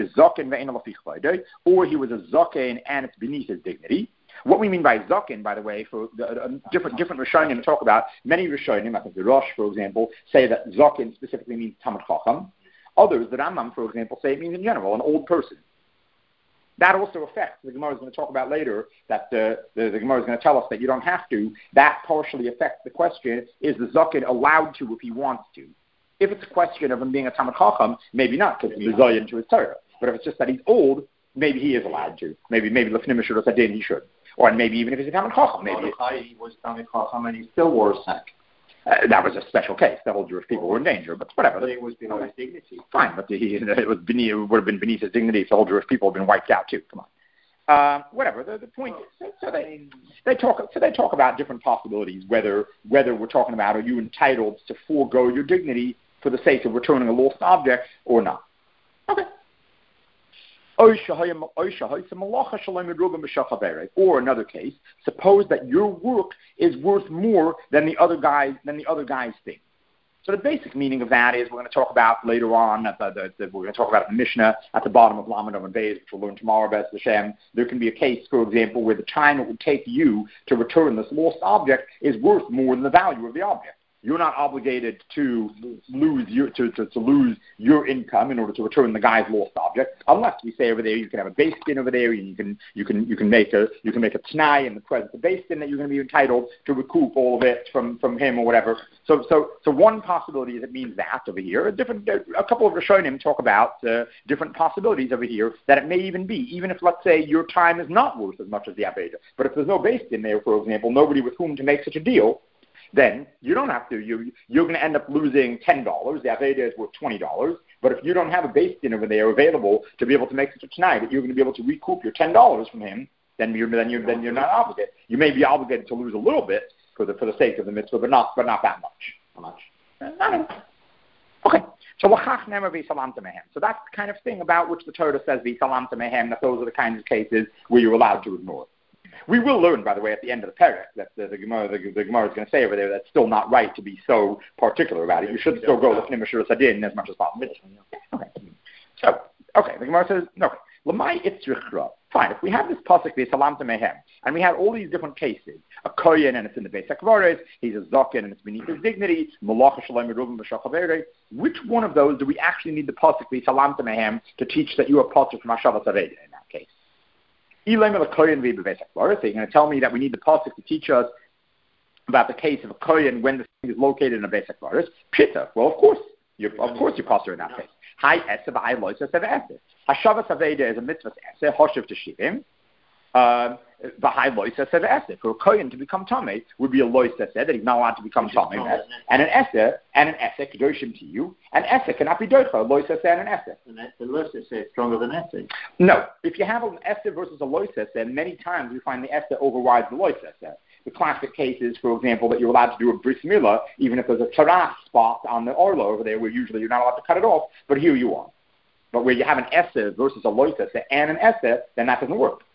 a zaken and it's beneath his dignity. What we mean by zaken, by the way, for the, uh, different different Rishonim talk about, many Rishonim, I think the Rosh, for example, say that zaken specifically means Talmid Chacham. Others, the Rambam, for example, say it means in general an old person. That also affects, the Gemara is going to talk about later, that the, the, the Gemara is going to tell us that you don't have to. That partially affects the question, is the zaken allowed to if he wants to? If it's a question of him being a Talmid Chacham, maybe not, because he's Zayin to his Torah. But if it's just that he's old, maybe he is allowed to. Maybe maybe Lefnim Meshurah Sadin he should. Or maybe even if he's a Talmid Chacham, maybe. He was Talmid Chacham and he still wore a sack. Uh, that was a special case. The whole Jewish people were in danger, but whatever. But it was below his dignity. Fine, but he, it, was beneath, it would have been beneath his dignity if the whole Jewish people had been wiped out too. Come on. Uh, whatever. The, the point is, so they they talk so they talk about different possibilities. Whether whether we're talking about are you entitled to forego your dignity for the sake of returning a lost object or not? Okay. Or another case, suppose that your work is worth more than the other guys than the other guy's thing. So the basic meaning of that is we're going to talk about later on. At the, the, the, we're going to talk about the Mishnah at the bottom of Lamed Amud Beis, which we'll learn tomorrow. B'ez Hashem. There can be a case, for example, where the time it would take you to return this lost object is worth more than the value of the object. You're not obligated to lose your to, to, to lose your income in order to return the guy's lost object, unless we say over there you can have a base din over there, and you can you can you can make a you can make a t'nai in the presence of base din that you're going to be entitled to recoup all of it from, from him or whatever. So so so one possibility is it means that over here. A different a couple of Rishonim talk about uh, different possibilities over here that it may even be, even if let's say your time is not worth as much as the Aveda, but if there's no base din there, for example, nobody with whom to make such a deal, then you don't have to. You, you're going to end up losing ten dollars. The Aveda is worth twenty dollars. But if you don't have a base din over there available to be able to make such a tonight that you're going to be able to recoup your ten dollars from him, then you're, then, you're, then you're not obligated. You may be obligated to lose a little bit for the for the sake of the mitzvah, but not but not that much. How much? I don't know. Okay. So l'chach nemer v'salamta mehem. So that's the kind of thing about which the Torah says v'salamta mehem, that those are the kinds of cases where you're allowed to ignore. We will learn, by the way, at the end of the parak that the, the Gemara the, the Gemara is going to say over there that's still not right to be so particular about it. You should still go Lefnim Meshurah Sadin as much as possible. Okay. So, okay, the Gemara says, no. L'mai itzrichra. Fine. If we have this pasuk v'salamta mehem, and we have all these different cases, a kohen and it's in the Beis HaKvaros, he's a zaken and it's beneath his dignity, malacha shalom meruvim v'shachavere. Which one of those do we actually need the pasuk v'salamta mehem to teach that you are pasuk from Hashavas Aveda in that case? So you're going to tell me that we need the pasuk to teach us about the case of a kohen when the thing is located in a Beis HaKvaros? Pshita. Well, of course, you're, of course, you're pasuk in that case. Hi esa v'hai loisa seva esa. Hashavas Aveda is a mitzvah esa hoshev to shivim. V'hai loisa seva esa. For a kohen to become tamei would be a loisa esa that he's not allowed to become tamei, and an esa and an esa kedoshim to you. An esa cannot be doicha. A loisa esa and an esa. And the loisa esa is stronger than esa. No, if you have an esa versus a loisa esa, many times we find the esa overrides the loisa esa. The classic case is, for example, that you're allowed to do a bris milah even if there's a taras spot on the orla over there where usually you're not allowed to cut it off, but here you are. But where you have an esa versus a loisa esa and an esa, then that doesn't work.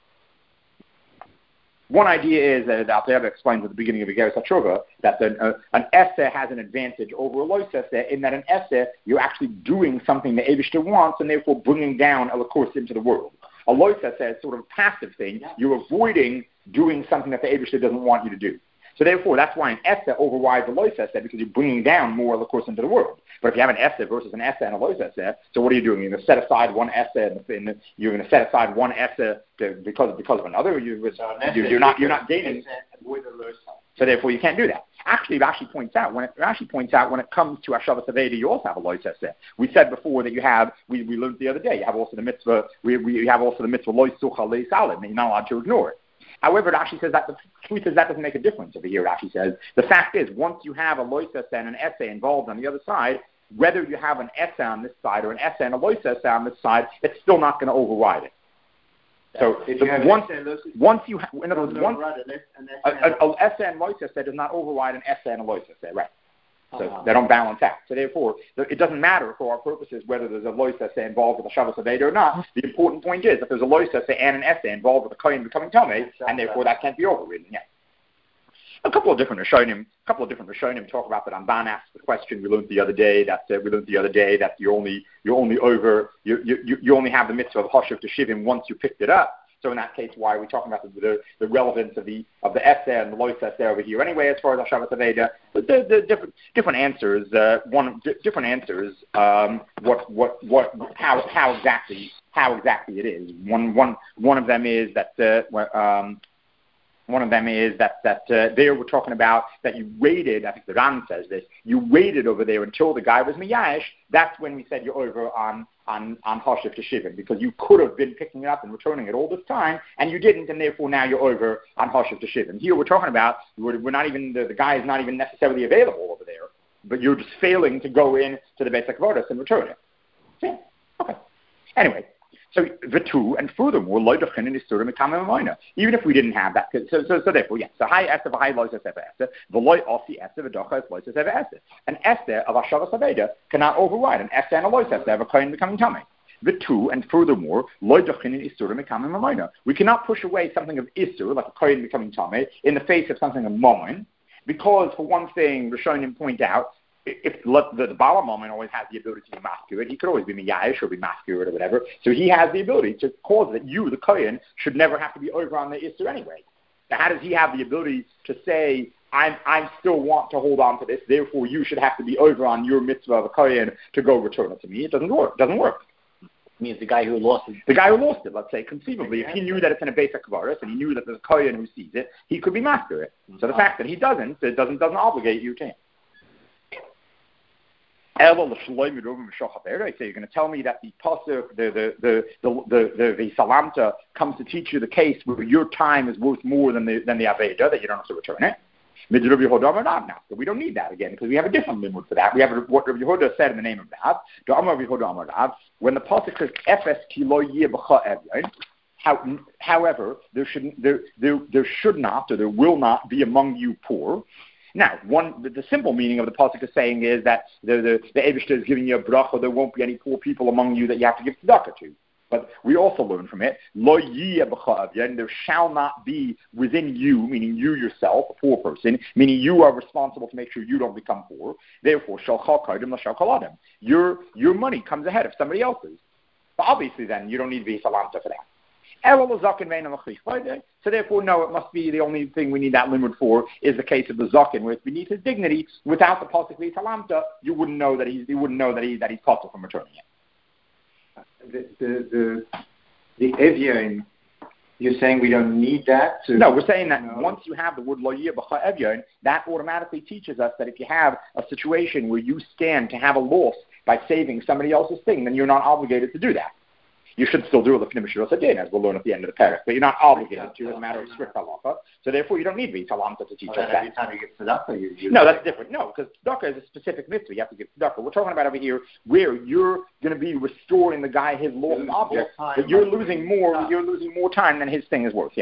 One idea is that the Alter Rebbe explains at the beginning of Igeres HaTshuva that an, uh, an esa has an advantage over a loisa esa in that an esa, you're actually doing something the Eibishter wants and therefore bringing down a lakos into the world. A loisa esa is sort of a passive thing. You're avoiding doing something that the Eibishter doesn't want you to do. So therefore, that's why an esa overrides a loisa esa, because you're bringing down more lakos into the world. But if you have an esa versus an esa and a loisa esa, so what are you doing? You're going to set aside one esa, and you're going to set aside one esa to, because because of another. You, so you, you're not you're not gaining. With a loisa. So therefore, you can't do that. Actually, it actually points out when it, it actually points out when it comes to Hashavas Aveda, you also have a loisa esa. We said before that you have. We, we learned the other day. You have also the mitzvah. We we have also the mitzvah loisucha leisalim, and you're not allowed to ignore it. However, it actually says that the truth is that doesn't make a difference over here. It actually says the fact is once you have a loisa esa and an esa involved on the other side, whether you have an esa on this side or an esa and a loisa esa on this side, it's still not going to override it. So if the, you have once, esa, once you have, in other words, once an esa and loisa esa does not override an esa and a loisa esa, right? So uh-huh. they don't balance out. So therefore, it doesn't matter for our purposes whether there's a loisa esa involved with a Hashavas Aveda or not. The important point is that there's a loisa esa and an esa involved with a kohen becoming tamei, and therefore that can't be overridden. Yeah. A couple of different Rishonim, a couple of different Rishonim talk about that. Ramban asked the question we learned the other day that uh, we learned the other day that you only you only over you you you only have the mitzvah of Hoshev to Shivim once you picked it up. So in that case, why are we talking about the, the, the relevance of the of the esa and the loisa esa over here? Anyway, as far as Hashavas Aveda, the, the, the different different answers, uh, one d- different answers. Um, what what what how how exactly how exactly it is. One one one of them is that uh, um, One of them is that that uh, there we're talking about that you waited. I think the Ran says this. You waited over there until the guy was miyash. That's when we said you're over on on on Hoshev to Shivin, because you could have been picking it up and returning it all this time, and you didn't, and therefore now you're over on Hoshev to Shivin. Here we're talking about we're, we're not even the, the guy is not even necessarily available over there, but you're just failing to go in to the Beis HaKvoros and return it. See? Okay. Anyway. So the two, and furthermore, even if we didn't have that, so so, so therefore, yes. So high ester, high loises ever ester, the loy off the ester, the docha is loises ever ester. An ester of Ashavas Aveda cannot override an ester and a lois ester of a kohen becoming tummy. The two, and furthermore, loy dochin in isurim becoming mamona. We cannot push away something of isur, like a kohen becoming tummy, in the face of something of mamon, because for one thing, Rishonim point out, if the, the Bala Moment always has the ability to be masculine, he could always be miyash or be masculine or whatever. So he has the ability to cause that you, the Kohen, should never have to be over on the Isser anyway. Now, how does he have the ability to say, I'm, I still want to hold on to this, therefore you should have to be over on your mitzvah of a Kohen to go return it to me? It doesn't work. It doesn't work. It means the guy who lost it. The guy who lost it, let's say, conceivably, if he knew that it's in a Beis HaKvoros and he knew that there's a Kohen who sees it, he could be master it. So the fact that he doesn't, it doesn't, doesn't obligate you to him. So you're going to tell me that the pasuk, the the the the the, the, the salamta comes to teach you the case where your time is worth more than the than the aveda, that you don't have to return it. So we don't need that again because we have a different limud for that. We have what Rabbi Yehuda said in the name of that. When the pasuk says efes ki lo yeh b'cha evyon, however, there should there, there there should not or there will not be among you poor. Now, one the, the simple meaning of the pasuk is saying is that the the, the Eibishter is giving you a bracha. There won't be any poor people among you that you have to give tzedakah to. But we also learn from it, lo yiyeh b'cha evyon, there shall not be within you, meaning you yourself, a poor person, meaning you are responsible to make sure you don't become poor. Therefore, shalcha kaidim l'shal kol adam. Your your money comes ahead of somebody else's. But obviously, then you don't need to be salamta for that. So therefore, no, it must be the only thing we need that limit for is the case of the zaken, where it's beneath his dignity. Without the pasuk salamta, you wouldn't know that he's you wouldn't know that he that he's possible from returning it. The the the, the evyon, you're saying we don't need that? To, no, we're saying that no. once you have the word lo yiyeh b'cha evyon, that automatically teaches us that if you have a situation where you stand to have a loss by saving somebody else's thing, then you're not obligated to do that. You should still do it l'fnei Mishras Hadin, as we'll learn at the end of the parak, but you're not obligated to as a matter of strict halacha. So therefore, you don't need to be salamta to teach well, us that. Every time you get tzedakah, you, you no, that's different. No, because tzedakah is a specific mitzvah. You have to give tzedakah. We're talking about over here where you're going to be restoring the guy his lost Lose object, but you're you're losing more. Time. You're losing more time than his thing is worth. Yeah.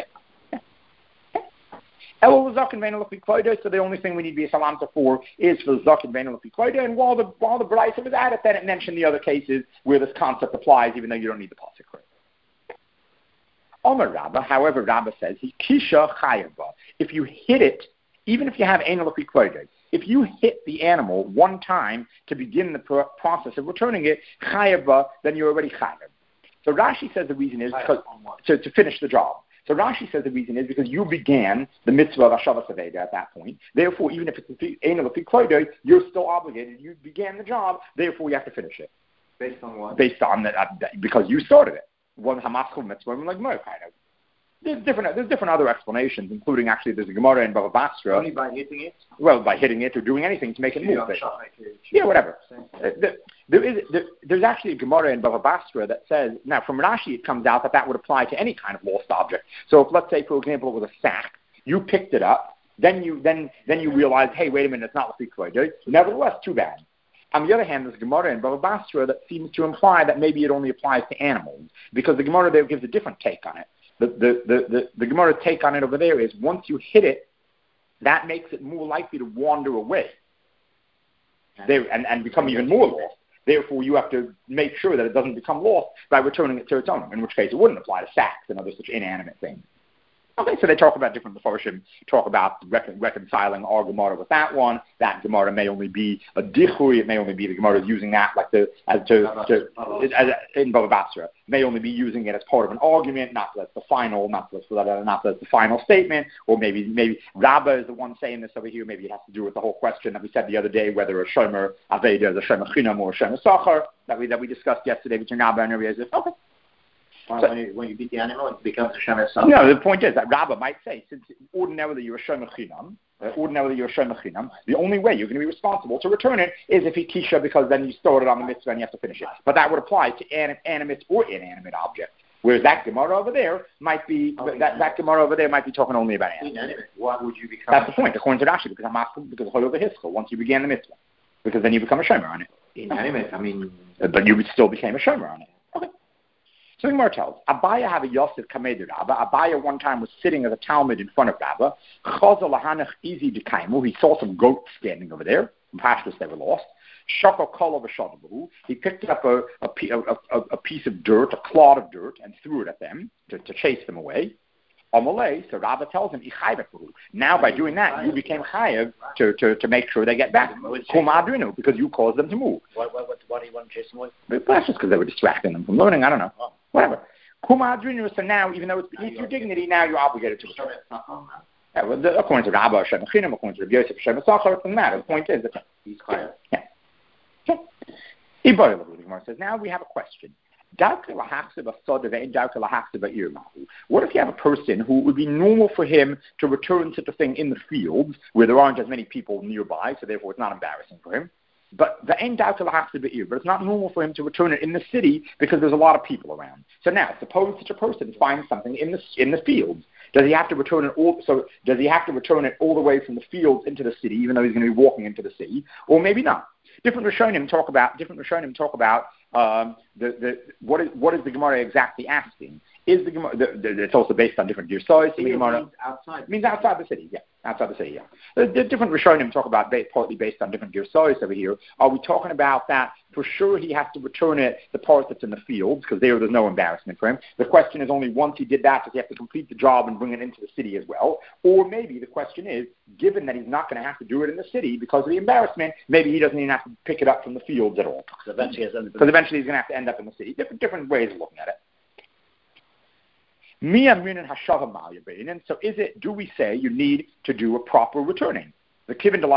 So the only thing we need to be a salamta for is for the zaken vein l'fi kloida. And while the while the brayso was at it, then it mentioned the other cases where this concept applies, even though you don't need the pasuk for it. Omer Rabba, however, Rabba says he kisha chayava. If you hit it, even if you have ein l'fi kloida, if you hit the animal one time to begin the pro- process of returning it, chayava, then you're already chayav. So Rashi says the reason is because to, to finish the job. So Rashi says the reason is because you began the mitzvah of Hashavas Aveda at that point. Therefore, even if it's ein l'fi kloida, you're still obligated. You began the job. Therefore, you have to finish it. Based on what? Based on that, uh, because you started it. One hamaschul mitzvah, like more kind of. There's different. There's different other explanations, including actually there's a Gemara in Bava Basra. Only by hitting it. Well, by hitting it or doing anything to make it move. Yeah, whatever. Uh, the, there is there, there's actually a Gemara in Bava Basra that says now from Rashi it comes out that that would apply to any kind of lost object. So if let's say for example it was a sack, you picked it up, then you then then you realize, hey, wait a minute, it's not l'fi kloida. Nevertheless, too bad. On the other hand, there's a Gemara in Bava Basra that seems to imply that maybe it only applies to animals, because the Gemara there gives a different take on it. The, the, the, the, the Gemara take on it over there is once you hit it, that makes it more likely to wander away there, and, and become even more lost. Therefore, you have to make sure that it doesn't become lost by returning it to its owner, in which case it wouldn't apply to sacks and other such inanimate things. Okay, so they talk about different Mefarshim, talk about recon- reconciling our Gemara with that one. That Gemara may only be a dichui, it may only be the Gemara is using that like the, as to, to as a, in Bava Basra, may only be using it as part of an argument, not that it's the final, not that it's, not that it's the final statement, or maybe maybe Rabba is the one saying this over here, maybe it has to do with the whole question that we said the other day, whether a Shomer Aveda is a Shomer Chinam or a Shomer Sachar, that we, that we discussed yesterday between Rabba and Rabbi Yosef. Okay. Or So, when, you, when you beat the animal, it becomes a Shemer Sachar. no, the point is that Rabbah might say, since ordinarily you're a Shomer Chinam, uh, ordinarily you're a Shomer Chinam, the only way you're going to be responsible to return it is if he Tisha, because then you started on the mitzvah and you have to finish it. But that would apply to anim- animate or inanimate objects. Whereas that Gemara over there might be, Oh, that, that Gemara over there might be talking only about animals. Inanimate. Why would you become That's the point, according to Rashi, because I'm asking, because Hoyo V'Hiskal, once you began the mitzvah. Because then you become a Shomer on it. inanimate? I mean, But you still became a Shomer on it. Okay. So the Gemara tells, Abaya had a Yosef Kamedu Rabba. Abaya one time was sitting as a Talmud in front of Rabba. Chaza lahanach easy to kaimu. He saw some goats standing over there. From Pashtus they were lost. Shaka kol of He picked up a, a, a, a piece of dirt, a clod of dirt, and threw it at them to, to chase them away. Amalei, so Rabba tells him, now by doing that, you became chayav to, to, to make sure they get back. Because you caused them to move. What, what, what, what do you want to chase them away? But that's just because they were distracting them from learning. I don't know. Oh. Whatever. Kumadrinu, so now, even though it's beneath your dignity, now you're obligated to return it. Yeah, well, the, according to Rabba Hashem Chinim, according to Rabbi Yosef Hashem Sachar, it doesn't matter. The point is that he's chayav. Yeah. So, Ibar, the Gemara says, now we have a question. What if you have a person who it would be normal for him to return such a thing in the fields where there aren't as many people nearby, so therefore it's not embarrassing for him? But the end but it's not normal for him to return it in the city because there's a lot of people around. So now, suppose such a person finds something in the in the fields. Does he have to return it all? So does he have to return it all the way from the fields into the city, even though he's going to be walking into the city, or maybe not? Different Rishonim talk about different Rishonim talk about um, the the what is what is the Gemara exactly asking? Is the Gemara? The, the, it's also based on different Girsais. The Gemara means outside. Means outside the city. Yeah, outside the city. Yeah. The, the different Rishonim talk about ba- partly based on different Girsais over here. Are we talking about that? For sure, he has to return it the part that's in the fields because there there's no embarrassment for him. The question is only once he did that does he have to complete the job and bring it into the city as well? Or maybe the question is, given that he's not going to have to do it in the city because of the embarrassment, maybe he doesn't even have to pick it up from the fields at all. Because eventually, because eventually he's going to have to end up in the city. Different different ways of looking at it. So is it, do we say you need to do a proper returning? So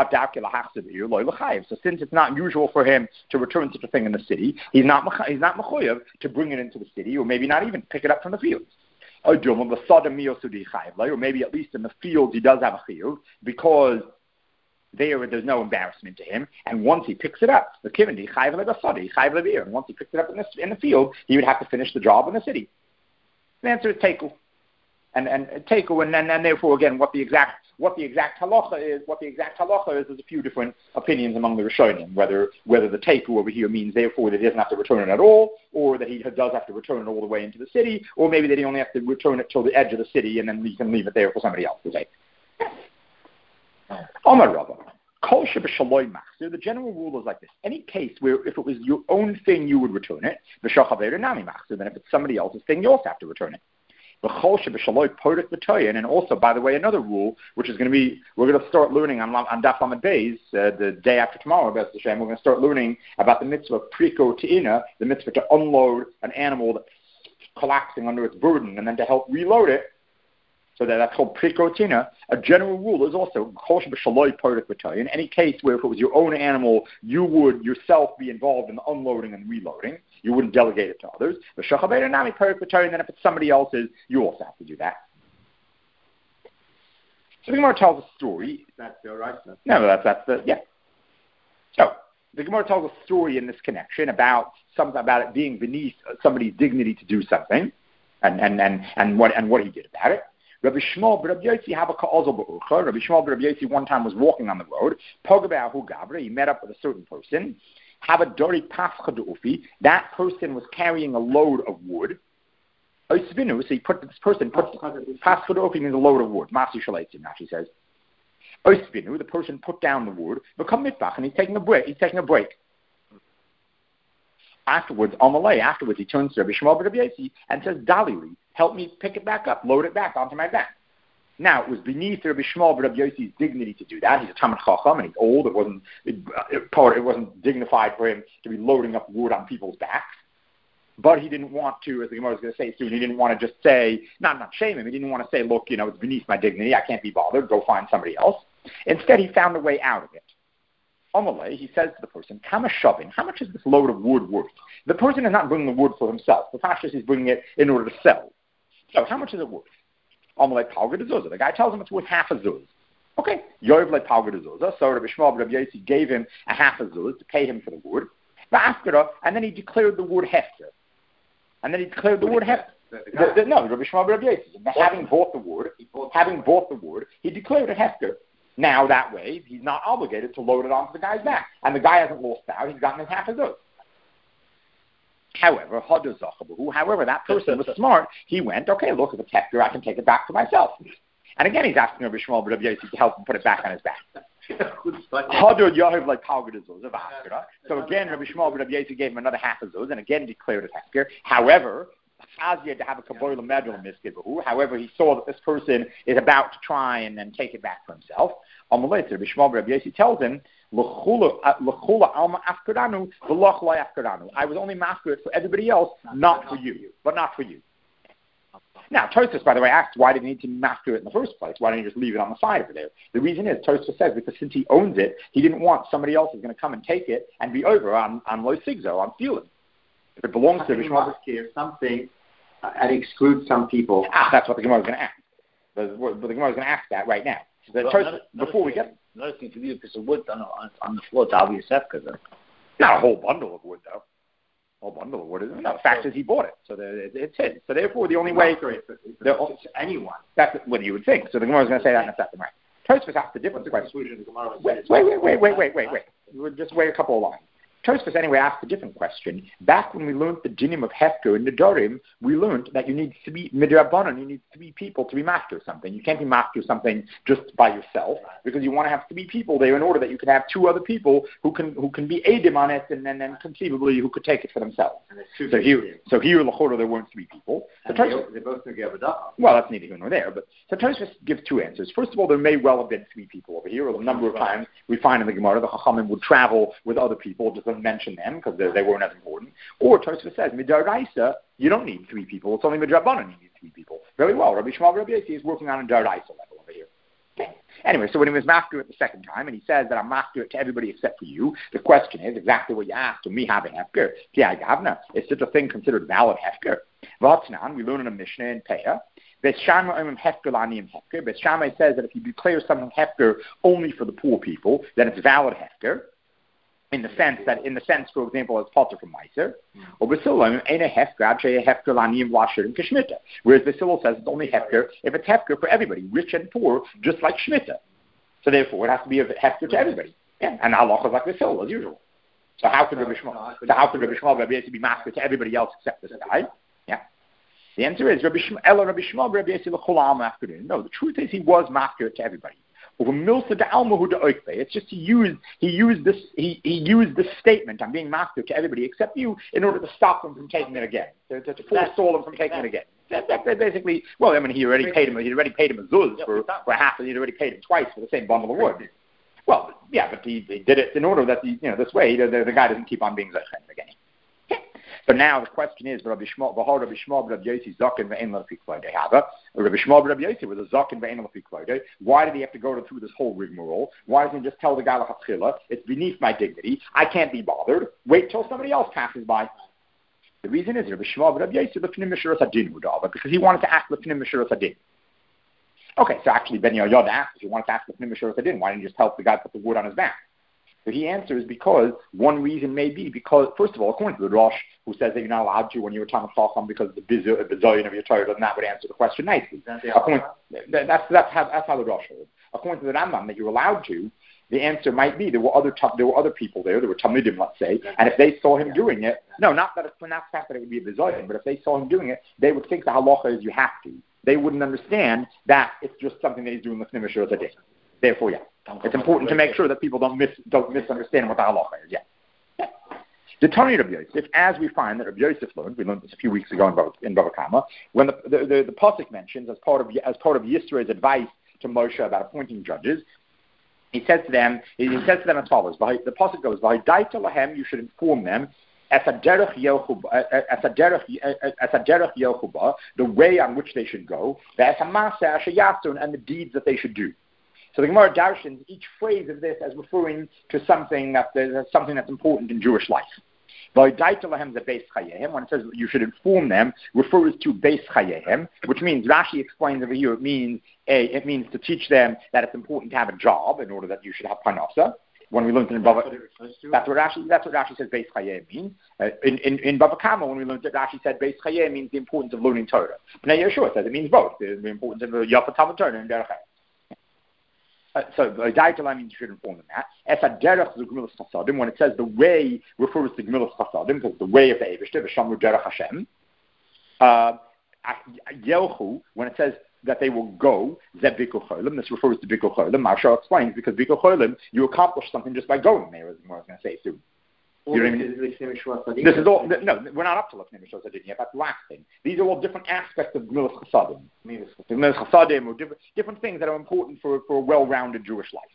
since it's not usual for him to return such a thing in the city, he's not he's not mechuyev to bring it into the city, or maybe not even pick it up from the fields. Or maybe at least in the fields he does have a chiyuv because there there's no embarrassment to him, and once he picks it up, the kivindi chayav lebasadi chayav lebir, and once he picks it up in the in the field, he would have to finish the job in the city. The answer is teku, and and teku, and then and therefore again, what the exact what the exact halacha is, what the exact halacha is, there's a few different opinions among the Rishonim, whether whether the teku over here means therefore that he doesn't have to return it at all, or that he does have to return it all the way into the city, or maybe that he only has to return it till the edge of the city, and then he can leave it there for somebody else to take. Amar Rabba. The general rule is like this. Any case where if it was your own thing, you would return it. Then if it's somebody else's thing, you also have to return it. And also, by the way, another rule, which is going to be, we're going to start learning on, on Daf Lamed Beis, uh, the day after tomorrow, B'ez Hashem, we're going to start learning about the mitzvah of priko te'ina, the mitzvah to unload an animal that's collapsing under its burden, and then to help reload it. So that, that's called prikotina. A general rule is also in any case where if it was your own animal, you would yourself be involved in the unloading and reloading. You wouldn't delegate it to others. But and then if it's somebody else's, you also have to do that. So the Gemara tells a story. That's your right. No, that's that's the yeah. So the Gemara tells a story in this connection about something about it being beneath somebody's dignity to do something, and and and, and what and what he did about it. Rabbi Shmuel Rabbi Yossi have a ka'azal ba'urcha. Rabbi Shmuel Rabbi Yossi one time was walking on the road. Pogaba'ahu gavra. He met up with a certain person. Have a dori pascha de'ufi. That person was carrying a load of wood. Oisvinu. So he put this person put pascha de'ufi means a load of wood. Masi shaleitzim. Now she says. Oisvinu. The person put down the wood. Become mitbach, and he's taking a break. He's taking a break. Afterwards, Amalei, afterwards, he turns to Rabbi Shmuel Rabbi Yossi and says, Dalili, help me pick it back up, load it back onto my back. Now, it was beneath Rabbi Shmuel Rabbi Yossi's dignity to do that. He's a Talmid Chacham, and he's old. It wasn't, it, it wasn't dignified for him to be loading up wood on people's backs. But he didn't want to, as the Gemara is going to say soon, he didn't want to just say, not, not shame him, he didn't want to say, look, you know, it's beneath my dignity, I can't be bothered, go find somebody else. Instead, he found a way out of it. Amalei, he says to the person, Kama shoving, how much is this load of wood worth? The person is not bringing the wood for himself. The Pashtus is bringing it in order to sell. So how much is it worth? Amalei Palga de Zuzah. The guy tells him it's worth half a zuz. Okay. Yoiv le Palga de Zuzah. So Rabbi Shmuel Rabbi Yossi gave him a half a zuz to pay him for the wood. And then he declared the wood hefker. And then he declared the wood hefker. The, the, no, Rabbi Shmuel Rabbi Yossi. Having bought the wood, having bought the wood, he declared it hefker. Now, that way, he's not obligated to load it onto the guy's back. And the guy hasn't lost out. He's gotten his half a zuz. However, however, that person was smart. He went, okay, look, if it's hefker, I can take it back to myself. And again, he's asking Rabbi Shmuel Rabbi Yossi to help him put it back on his back. So again, Rabbi Shmuel Rabbi Yossi gave him another half a zuz, and again declared it hefker. However, to have a kaboila medal miskibahu. However, he saw that this person is about to try and then take it back for himself. On the later, Rabbi Shmuel Rabbi Yossi tells him, I was only master it for everybody else, not for you, but not for you. Now, Tosfos, by the way, asks why did he need to master it in the first place? Why didn't he just leave it on the side over there? The reason is, Tosfos says, because since he owns it, he didn't want somebody else is going to come and take it and be over on, on Lo Sigzo, on stealing. If it belongs to Rabbi Shmuel, something uh, and exclude some people. Ah, that's what the Gemara is going to ask. The, the, the Gemara is going to ask that right now. The well, Tosfos, before we get... Another thing to do a piece of wood on, on, on the floor, it's obvious hefker, though. Not a whole bundle of wood, though. A whole bundle of wood. No, the fact is he bought it, so the, it's his. So therefore, the only way... Sorry, it's, it's, the, it's anyone. That's what you would think. So the Gemara is going to say that in a second, right? Tosfos asks the different question. Wait, wait, wait, wait, wait, wait, wait. We'll just wait a couple of lines. Tosfos anyway asked a different question. Back when we learned the dinim of hefker in the Dorim, we learned that you need three midrabanan. You need three people to be master something. You can't be master something just by yourself because you want to have three people there in order that you can have two other people who can who can be adim on it and then and, and conceivably who could take it for themselves. So here, so here, l'chora, there weren't three people. So Tosfos, they both together. Well, that's neither here nor there. But so Tosfos gives two answers. First of all, there may well have been three people over here. A number of times we find in the Gemara the Chachamim would travel with other people. Just doesn't mention them because they, they weren't as important. Or Tosfos says, Midaraisa, you don't need three people. It's only Midrabanan you need three people. Very well. Rabbi Shmuel Rabbi Yossi is working on a Daraisa level over here. Okay. Anyway, so when he was master it the second time, and he says that I'm master it to everybody except for you, the question is exactly what you asked, to me having hefker. Is such a thing considered valid hefker? Vatznan, we learn in a Mishnah in Peah. Beshama says that if you declare something hefker only for the poor people, then it's valid hefker. In the sense that, in the sense, for example, as potter from Meiser, or Basilam ain't a hefker, a hefker laniim lasher and kishmita. Whereas Basil says it's only hefker if it's hefker for everybody, rich and poor, just like shmita. So therefore, it has to be a hefker to everybody. Yeah, and halacha is like Basil as usual. So how could Rabbi Shmuel? So how could Rabbi Shmuel Rabbi Yossi be master to everybody else except this guy? Yeah. The answer is Rabbi Shmuel Rabbi Shmuel Rabbi Yossi l'cholam after. No, the truth is he was master to everybody. It's just he used he used this he, he used this statement, I'm being master to everybody except you, in order to stop them from taking it again, to, to, to forestall them from taking it again. That, that, that basically, well, I mean, he already paid him he already paid him a zuz for, for half, and he'd already paid him twice for the same bundle of wood. Well, yeah, but he, he did it in order that he, you know, this way the, the, the guy doesn't keep on being zachem again. But now the question is, Rabbi Shmuel, Rabbi Shmuel, Rabbi Yossi, Zaken ve'en l'fik v'odei hava. Rabbi Shmuel, Rabbi Yossi was a Zaken ve'en l'fik v'odei. Why did he have to go through this whole rigmarole? Why doesn't he just tell the guy l'chatchila, it's beneath my dignity, I can't be bothered, wait till somebody else passes by? The reason is, Rabbi Shmuel, Rabbi Yossi, l'fnim mishuras hadin hudava, because he wanted to ask l'fnim mishuras hadin. Okay, so actually Ben Yoyad asked, if you wanted to ask l'fnim mishuras hadin, why didn't you just help the guy put the wood on his back? So he answers because one reason may be because, first of all, according to the Rosh, who says that you're not allowed to when you're Talmud Chacham because the bizayon of your Torah doesn't that would answer the question nicely. That's according, that's, that's, how, that's how the Rosh holds. According to the Rambam, that you're allowed to, the answer might be there were other there were other people there, there were Talmudim, let's say, and if they saw him doing it, no, not that it's not the fact that it would be a bizayon, but if they saw him doing it, they would think the halacha is you have to. They wouldn't understand that it's just something that he's doing with Nimish or a day. Therefore, yeah. It's important to make sure that people don't mis don't misunderstand what the halacha is. Yeah. yeah. The Tani Rabbi Yosef, as we find that Rabbi Yosef learned, we learned this a few weeks ago in Bava, in Bava Kama, when the the, the, the pasuk mentions as part of as part of Yisro's advice to Moshe about appointing judges, he says to them, he says to them as follows. The pasuk goes, "V'hidaita lahem," you should inform them. As a derech Yehuba, the way on which they should go, as a maaseh asher yasun, and the deeds that they should do. So the Gemara darshans each phrase of this as referring to something that uh, something that's important in Jewish life. When it says you should inform them, refers to Beis Chayehem, which means Rashi explains over here. It means a, it means to teach them that it's important to have a job in order that you should have parnasa. When we learned it in Bava, that's what Rashi that's what Rashi says Beis Chayehem means. Uh, in in in Bava Kama, when we learned it, Rashi said Beis Chayehem means the importance of learning Torah. But now Yeshua says it means both. The importance of Yafa Talmud Torah and Derech. Uh, so Daitala means you should inform them that. When it says the way refers to Gemilas Chasadim, because the way of the Eibishter, the Shamru Derech Hashem. Uh, Yelchu, when it says that they will go, Zeb Bikul Cholim, this refers to Bikul Cholim. Marshal explains, because Bikul Cholim, you accomplish something just by going there, as I was going to say soon. You know what I mean? This is all, no, we're not up to Lefnei Mishras Hadin yet, that's the last thing. These are all different aspects of Gemilas Chasadim. Gemilas Chasadim, or different, different things that are important for, for a well-rounded Jewish life.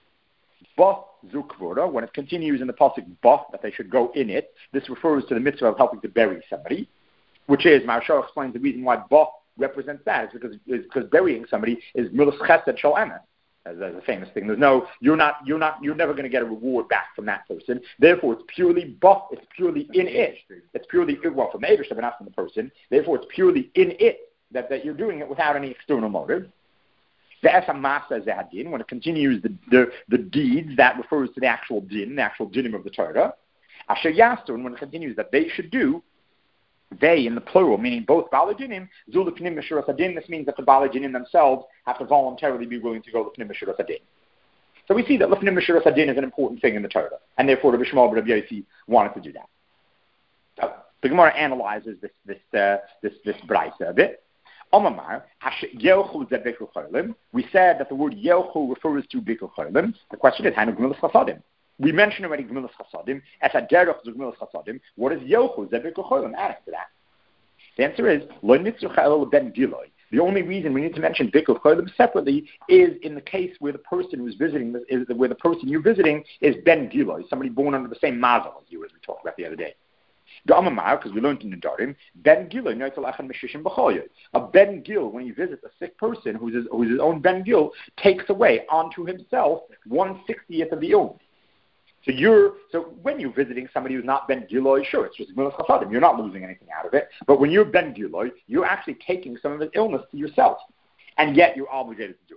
Both Zukvura, when it continues in the pasuk Both, that they should go in it, this refers to the mitzvah of helping to bury somebody, which is, Marshal explains the reason why Both represents that is because, is because burying somebody is Milas Chesed Shal Emes. As, as a famous thing, there's no, you're not, you're not, you're never going to get a reward back from that person. Therefore, it's purely buff. It's purely in it. It's purely well from the Eibush, but not from the person. Therefore, it's purely in it that, that you're doing it without any external motive. The esamasa zadin, when it continues the, the the deeds, that refers to the actual din, the actual dinim of the Torah. Asher yastun, when it continues that they should do. They, in the plural, meaning both Baalei Dinim, Zu L'Pnim Mishuras Hadin, this means that the Baalei Dinim themselves have to voluntarily be willing to go L'Pnim Mishuras Hadin. So we see that L'Pnim Mishuras Hadin is an important thing in the Torah, and therefore Rabbi Shmuel ben Rabbi Yossi wanted to do that. So the Gemara analyzes this this uh, this this brayta a bit. Omamar, Yelchu Zeh Bikul Cholim. We said that the word Yelchu refers to Bikul Cholim. The question is, Hanu Gemilas Chasadim. We mentioned already Gemilas Chasadim. As a derech to Gemilas Chasadim, what is Yelchu Zeh Bikul Cholim adding to that? The answer is Lo Nitzruch Elul Ben Giloi. The only reason we need to mention Bikul Cholim separately is in the case where the person who's visiting is where the person you're visiting is Ben Giloi, somebody born under the same mazel as you, as we talked about the other day. Because we learned in the Darim, Ben Giloi Noitel Achan Meshishim B'Choyot. A Ben Gil, when he visits a sick person who's his, who's his own Ben Gil, takes away onto himself one sixtieth of the illness. So you're so when you're visiting somebody who's not Ben Giloi, sure, it's just Gemilas Chasadim. You're not losing anything out of it. But when you're Ben Giloi, you're actually taking some of his illness to yourself, and yet you're obligated to do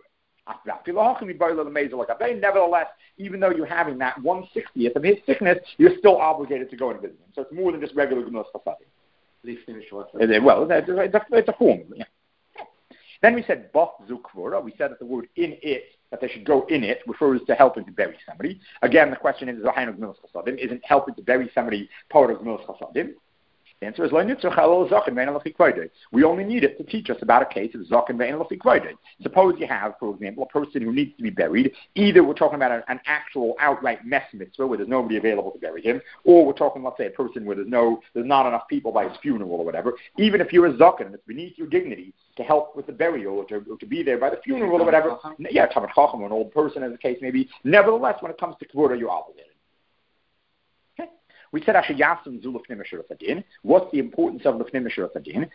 it. Nevertheless, even though you're having that one sixtieth of his sickness, you're still obligated to go and visit him. So it's more than just regular Gemilas Chasadim. Well, it's a, it's a form. Yeah. Then we said Both Zukvura. We said that the word in it, that they should go in it, refers to helping to bury somebody. Again, the question is, isn't helping to bury somebody part of Gemilas Chasadim? The answer is, we only need it to teach us about a case of Zaken Ve'en Lo Fikvoide. Suppose you have, for example, a person who needs to be buried. Either we're talking about an, an actual outright mess mitzvah where there's nobody available to bury him, or we're talking, let's say, a person where there's no, there's not enough people by his funeral or whatever. Even if you're a Zaken and it's beneath your dignity to help with the burial or to, or to be there by the funeral or whatever, yeah, Talmid Chacham or an old person as the case may be, nevertheless, when it comes to Kvura, you're obligated. We said, what's the importance of L'Fnei Mishuras Hadin?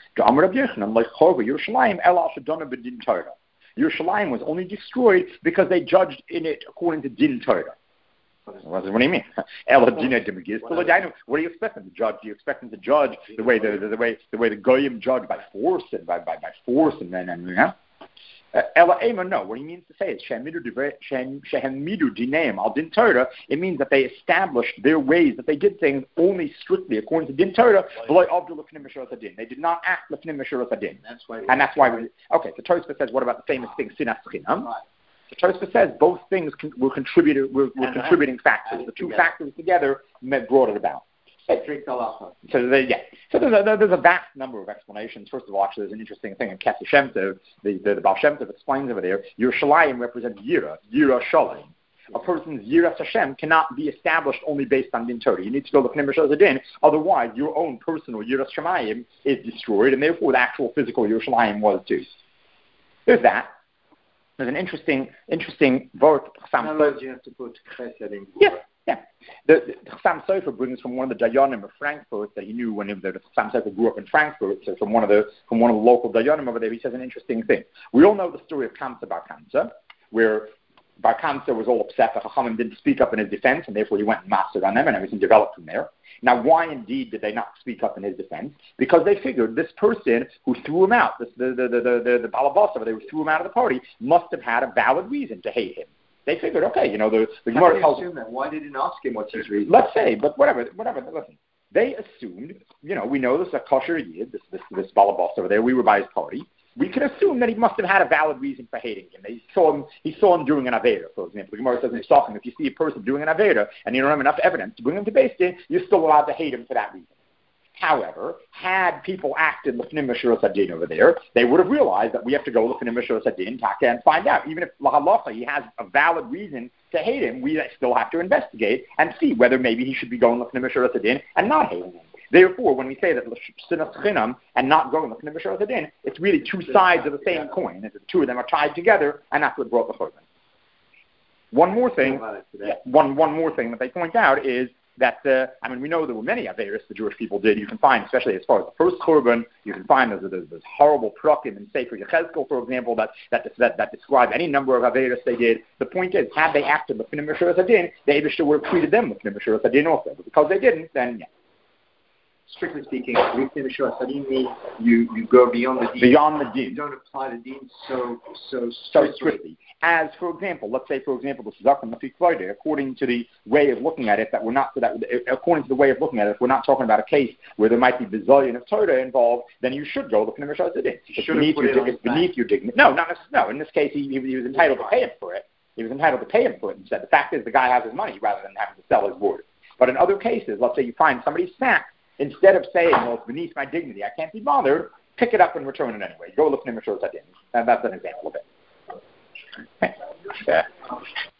Yerushalayim was only destroyed because they judged in it according to Din Torah. What do you mean? What do you expect them to judge? Do you expect them to judge the way the, the, the way the way the goyim judge by force and by by, by force and then and you know? Ela Ema, no. What he means to say is Shehemidu Dineim al Din Torah. It means that they established their ways, that they did things only strictly according to Din Torah. They did not act L'Fnei Mishuras Hadin. That's why. And that's why we. Okay. So Tosfos says, what about the famous thing Sinas Chinam? So Tosfos says both things con- were contributed were, were contributing factors. The two together. factors together brought it about. So there, yeah, so there's a, there's a vast number of explanations. First of all, actually, there's an interesting thing in Kesef Shem Tov. The, the, the Baal Shem Tov explains over there. Yerushalayim represents Yira, Yira Shalim. A person's Yiras Hashem cannot be established only based on Din Torah. You need to go L'Fnei Mishuras Hadin. Otherwise, your own personal Yiras Shamayim is destroyed, and therefore the actual physical Yerushalayim was too. There's that. There's an interesting, interesting word. In other words, you have to put Chesed in. Yeah. Yeah, the, the Chassam Sofer brings from one of the Dayanim of Frankfurt that he knew when he, the Chassam Sofer grew up in Frankfurt. So from one of the from one of the local Dayanim over there, he says an interesting thing. We all know the story of Kamsa Bar Kamsa, where Bar Kamsa was all upset that Chachamim didn't speak up in his defense, and therefore he went and mastered on them, and everything developed from there. Now, why indeed did they not speak up in his defense? Because they figured this person who threw him out, this, the the the the the, the Balabasa, they threw him out of the party, must have had a valid reason to hate him. They figured, okay, you know, the the Gemara tells assume that. Why didn't ask him what's his reason? Let's say, but whatever, whatever. Listen, they assumed, you know, we know this is a kosher yid, this this this Balabasa over there. We were by his party. We can assume that he must have had a valid reason for hating him. They saw him, he saw him doing an Aveda, for example. The Gemara says in Sochem, if you see a person doing an Aveda and you don't have enough evidence to bring him to Beis Din, you're still allowed to hate him for that reason. However, had people acted L'fnim Meshuras Hadin over there, they would have realized that we have to go L'fnim Meshuras Hadin, Taka, and find out. Even if Lahalacha, he has a valid reason to hate him, we still have to investigate and see whether maybe he should be going L'fnim Meshuras Hadin and not hating him. Therefore, when we say that Sinas Chinam and not going L'fnim Meshuras Hadin, it's really two sides of the same coin. The two of them are tied together, and that's what brought the Churban. One more thing, yeah, one one more thing that they point out is that, uh, I mean, we know there were many Averis the Jewish people did. You can find, especially as far as the first Churban, you can find there's, there's, there's horrible prakim in Sefer Yechezkel, for example, that, that, that, that describe any number of Averis they did. The point is, had they acted L'fnim Meshuras Hadin, the Eibishter would have treated them L'fnim Meshuras Hadin also. But because they didn't, then, yeah. Strictly speaking, L'fnim Meshuras Hadin means you, you go beyond the deen. Beyond the deen. You don't apply the deen so so So strictly. strictly. As, for example, let's say, for example, the Tzedakah Mafik Friday, according to the way of looking at it, that we're not, that, according to the way of looking at it, if we're not talking about a case where there might be bazillion of Torah involved, then you should go L'fnim Meshuras Hadin. It's beneath your, it's beneath your dignity. No, not necessarily. No, in this case, he, he, he was entitled to pay him for it. He was entitled to pay him for it instead. The fact is, the guy has his money rather than having to sell his word. But in other cases, let's say you find somebody sacked, instead of saying, well, it's beneath my dignity, I can't be bothered, pick it up and return it anyway. Go L'fnim Meshuras Hadin. And that's an example of it. Okay. Yeah.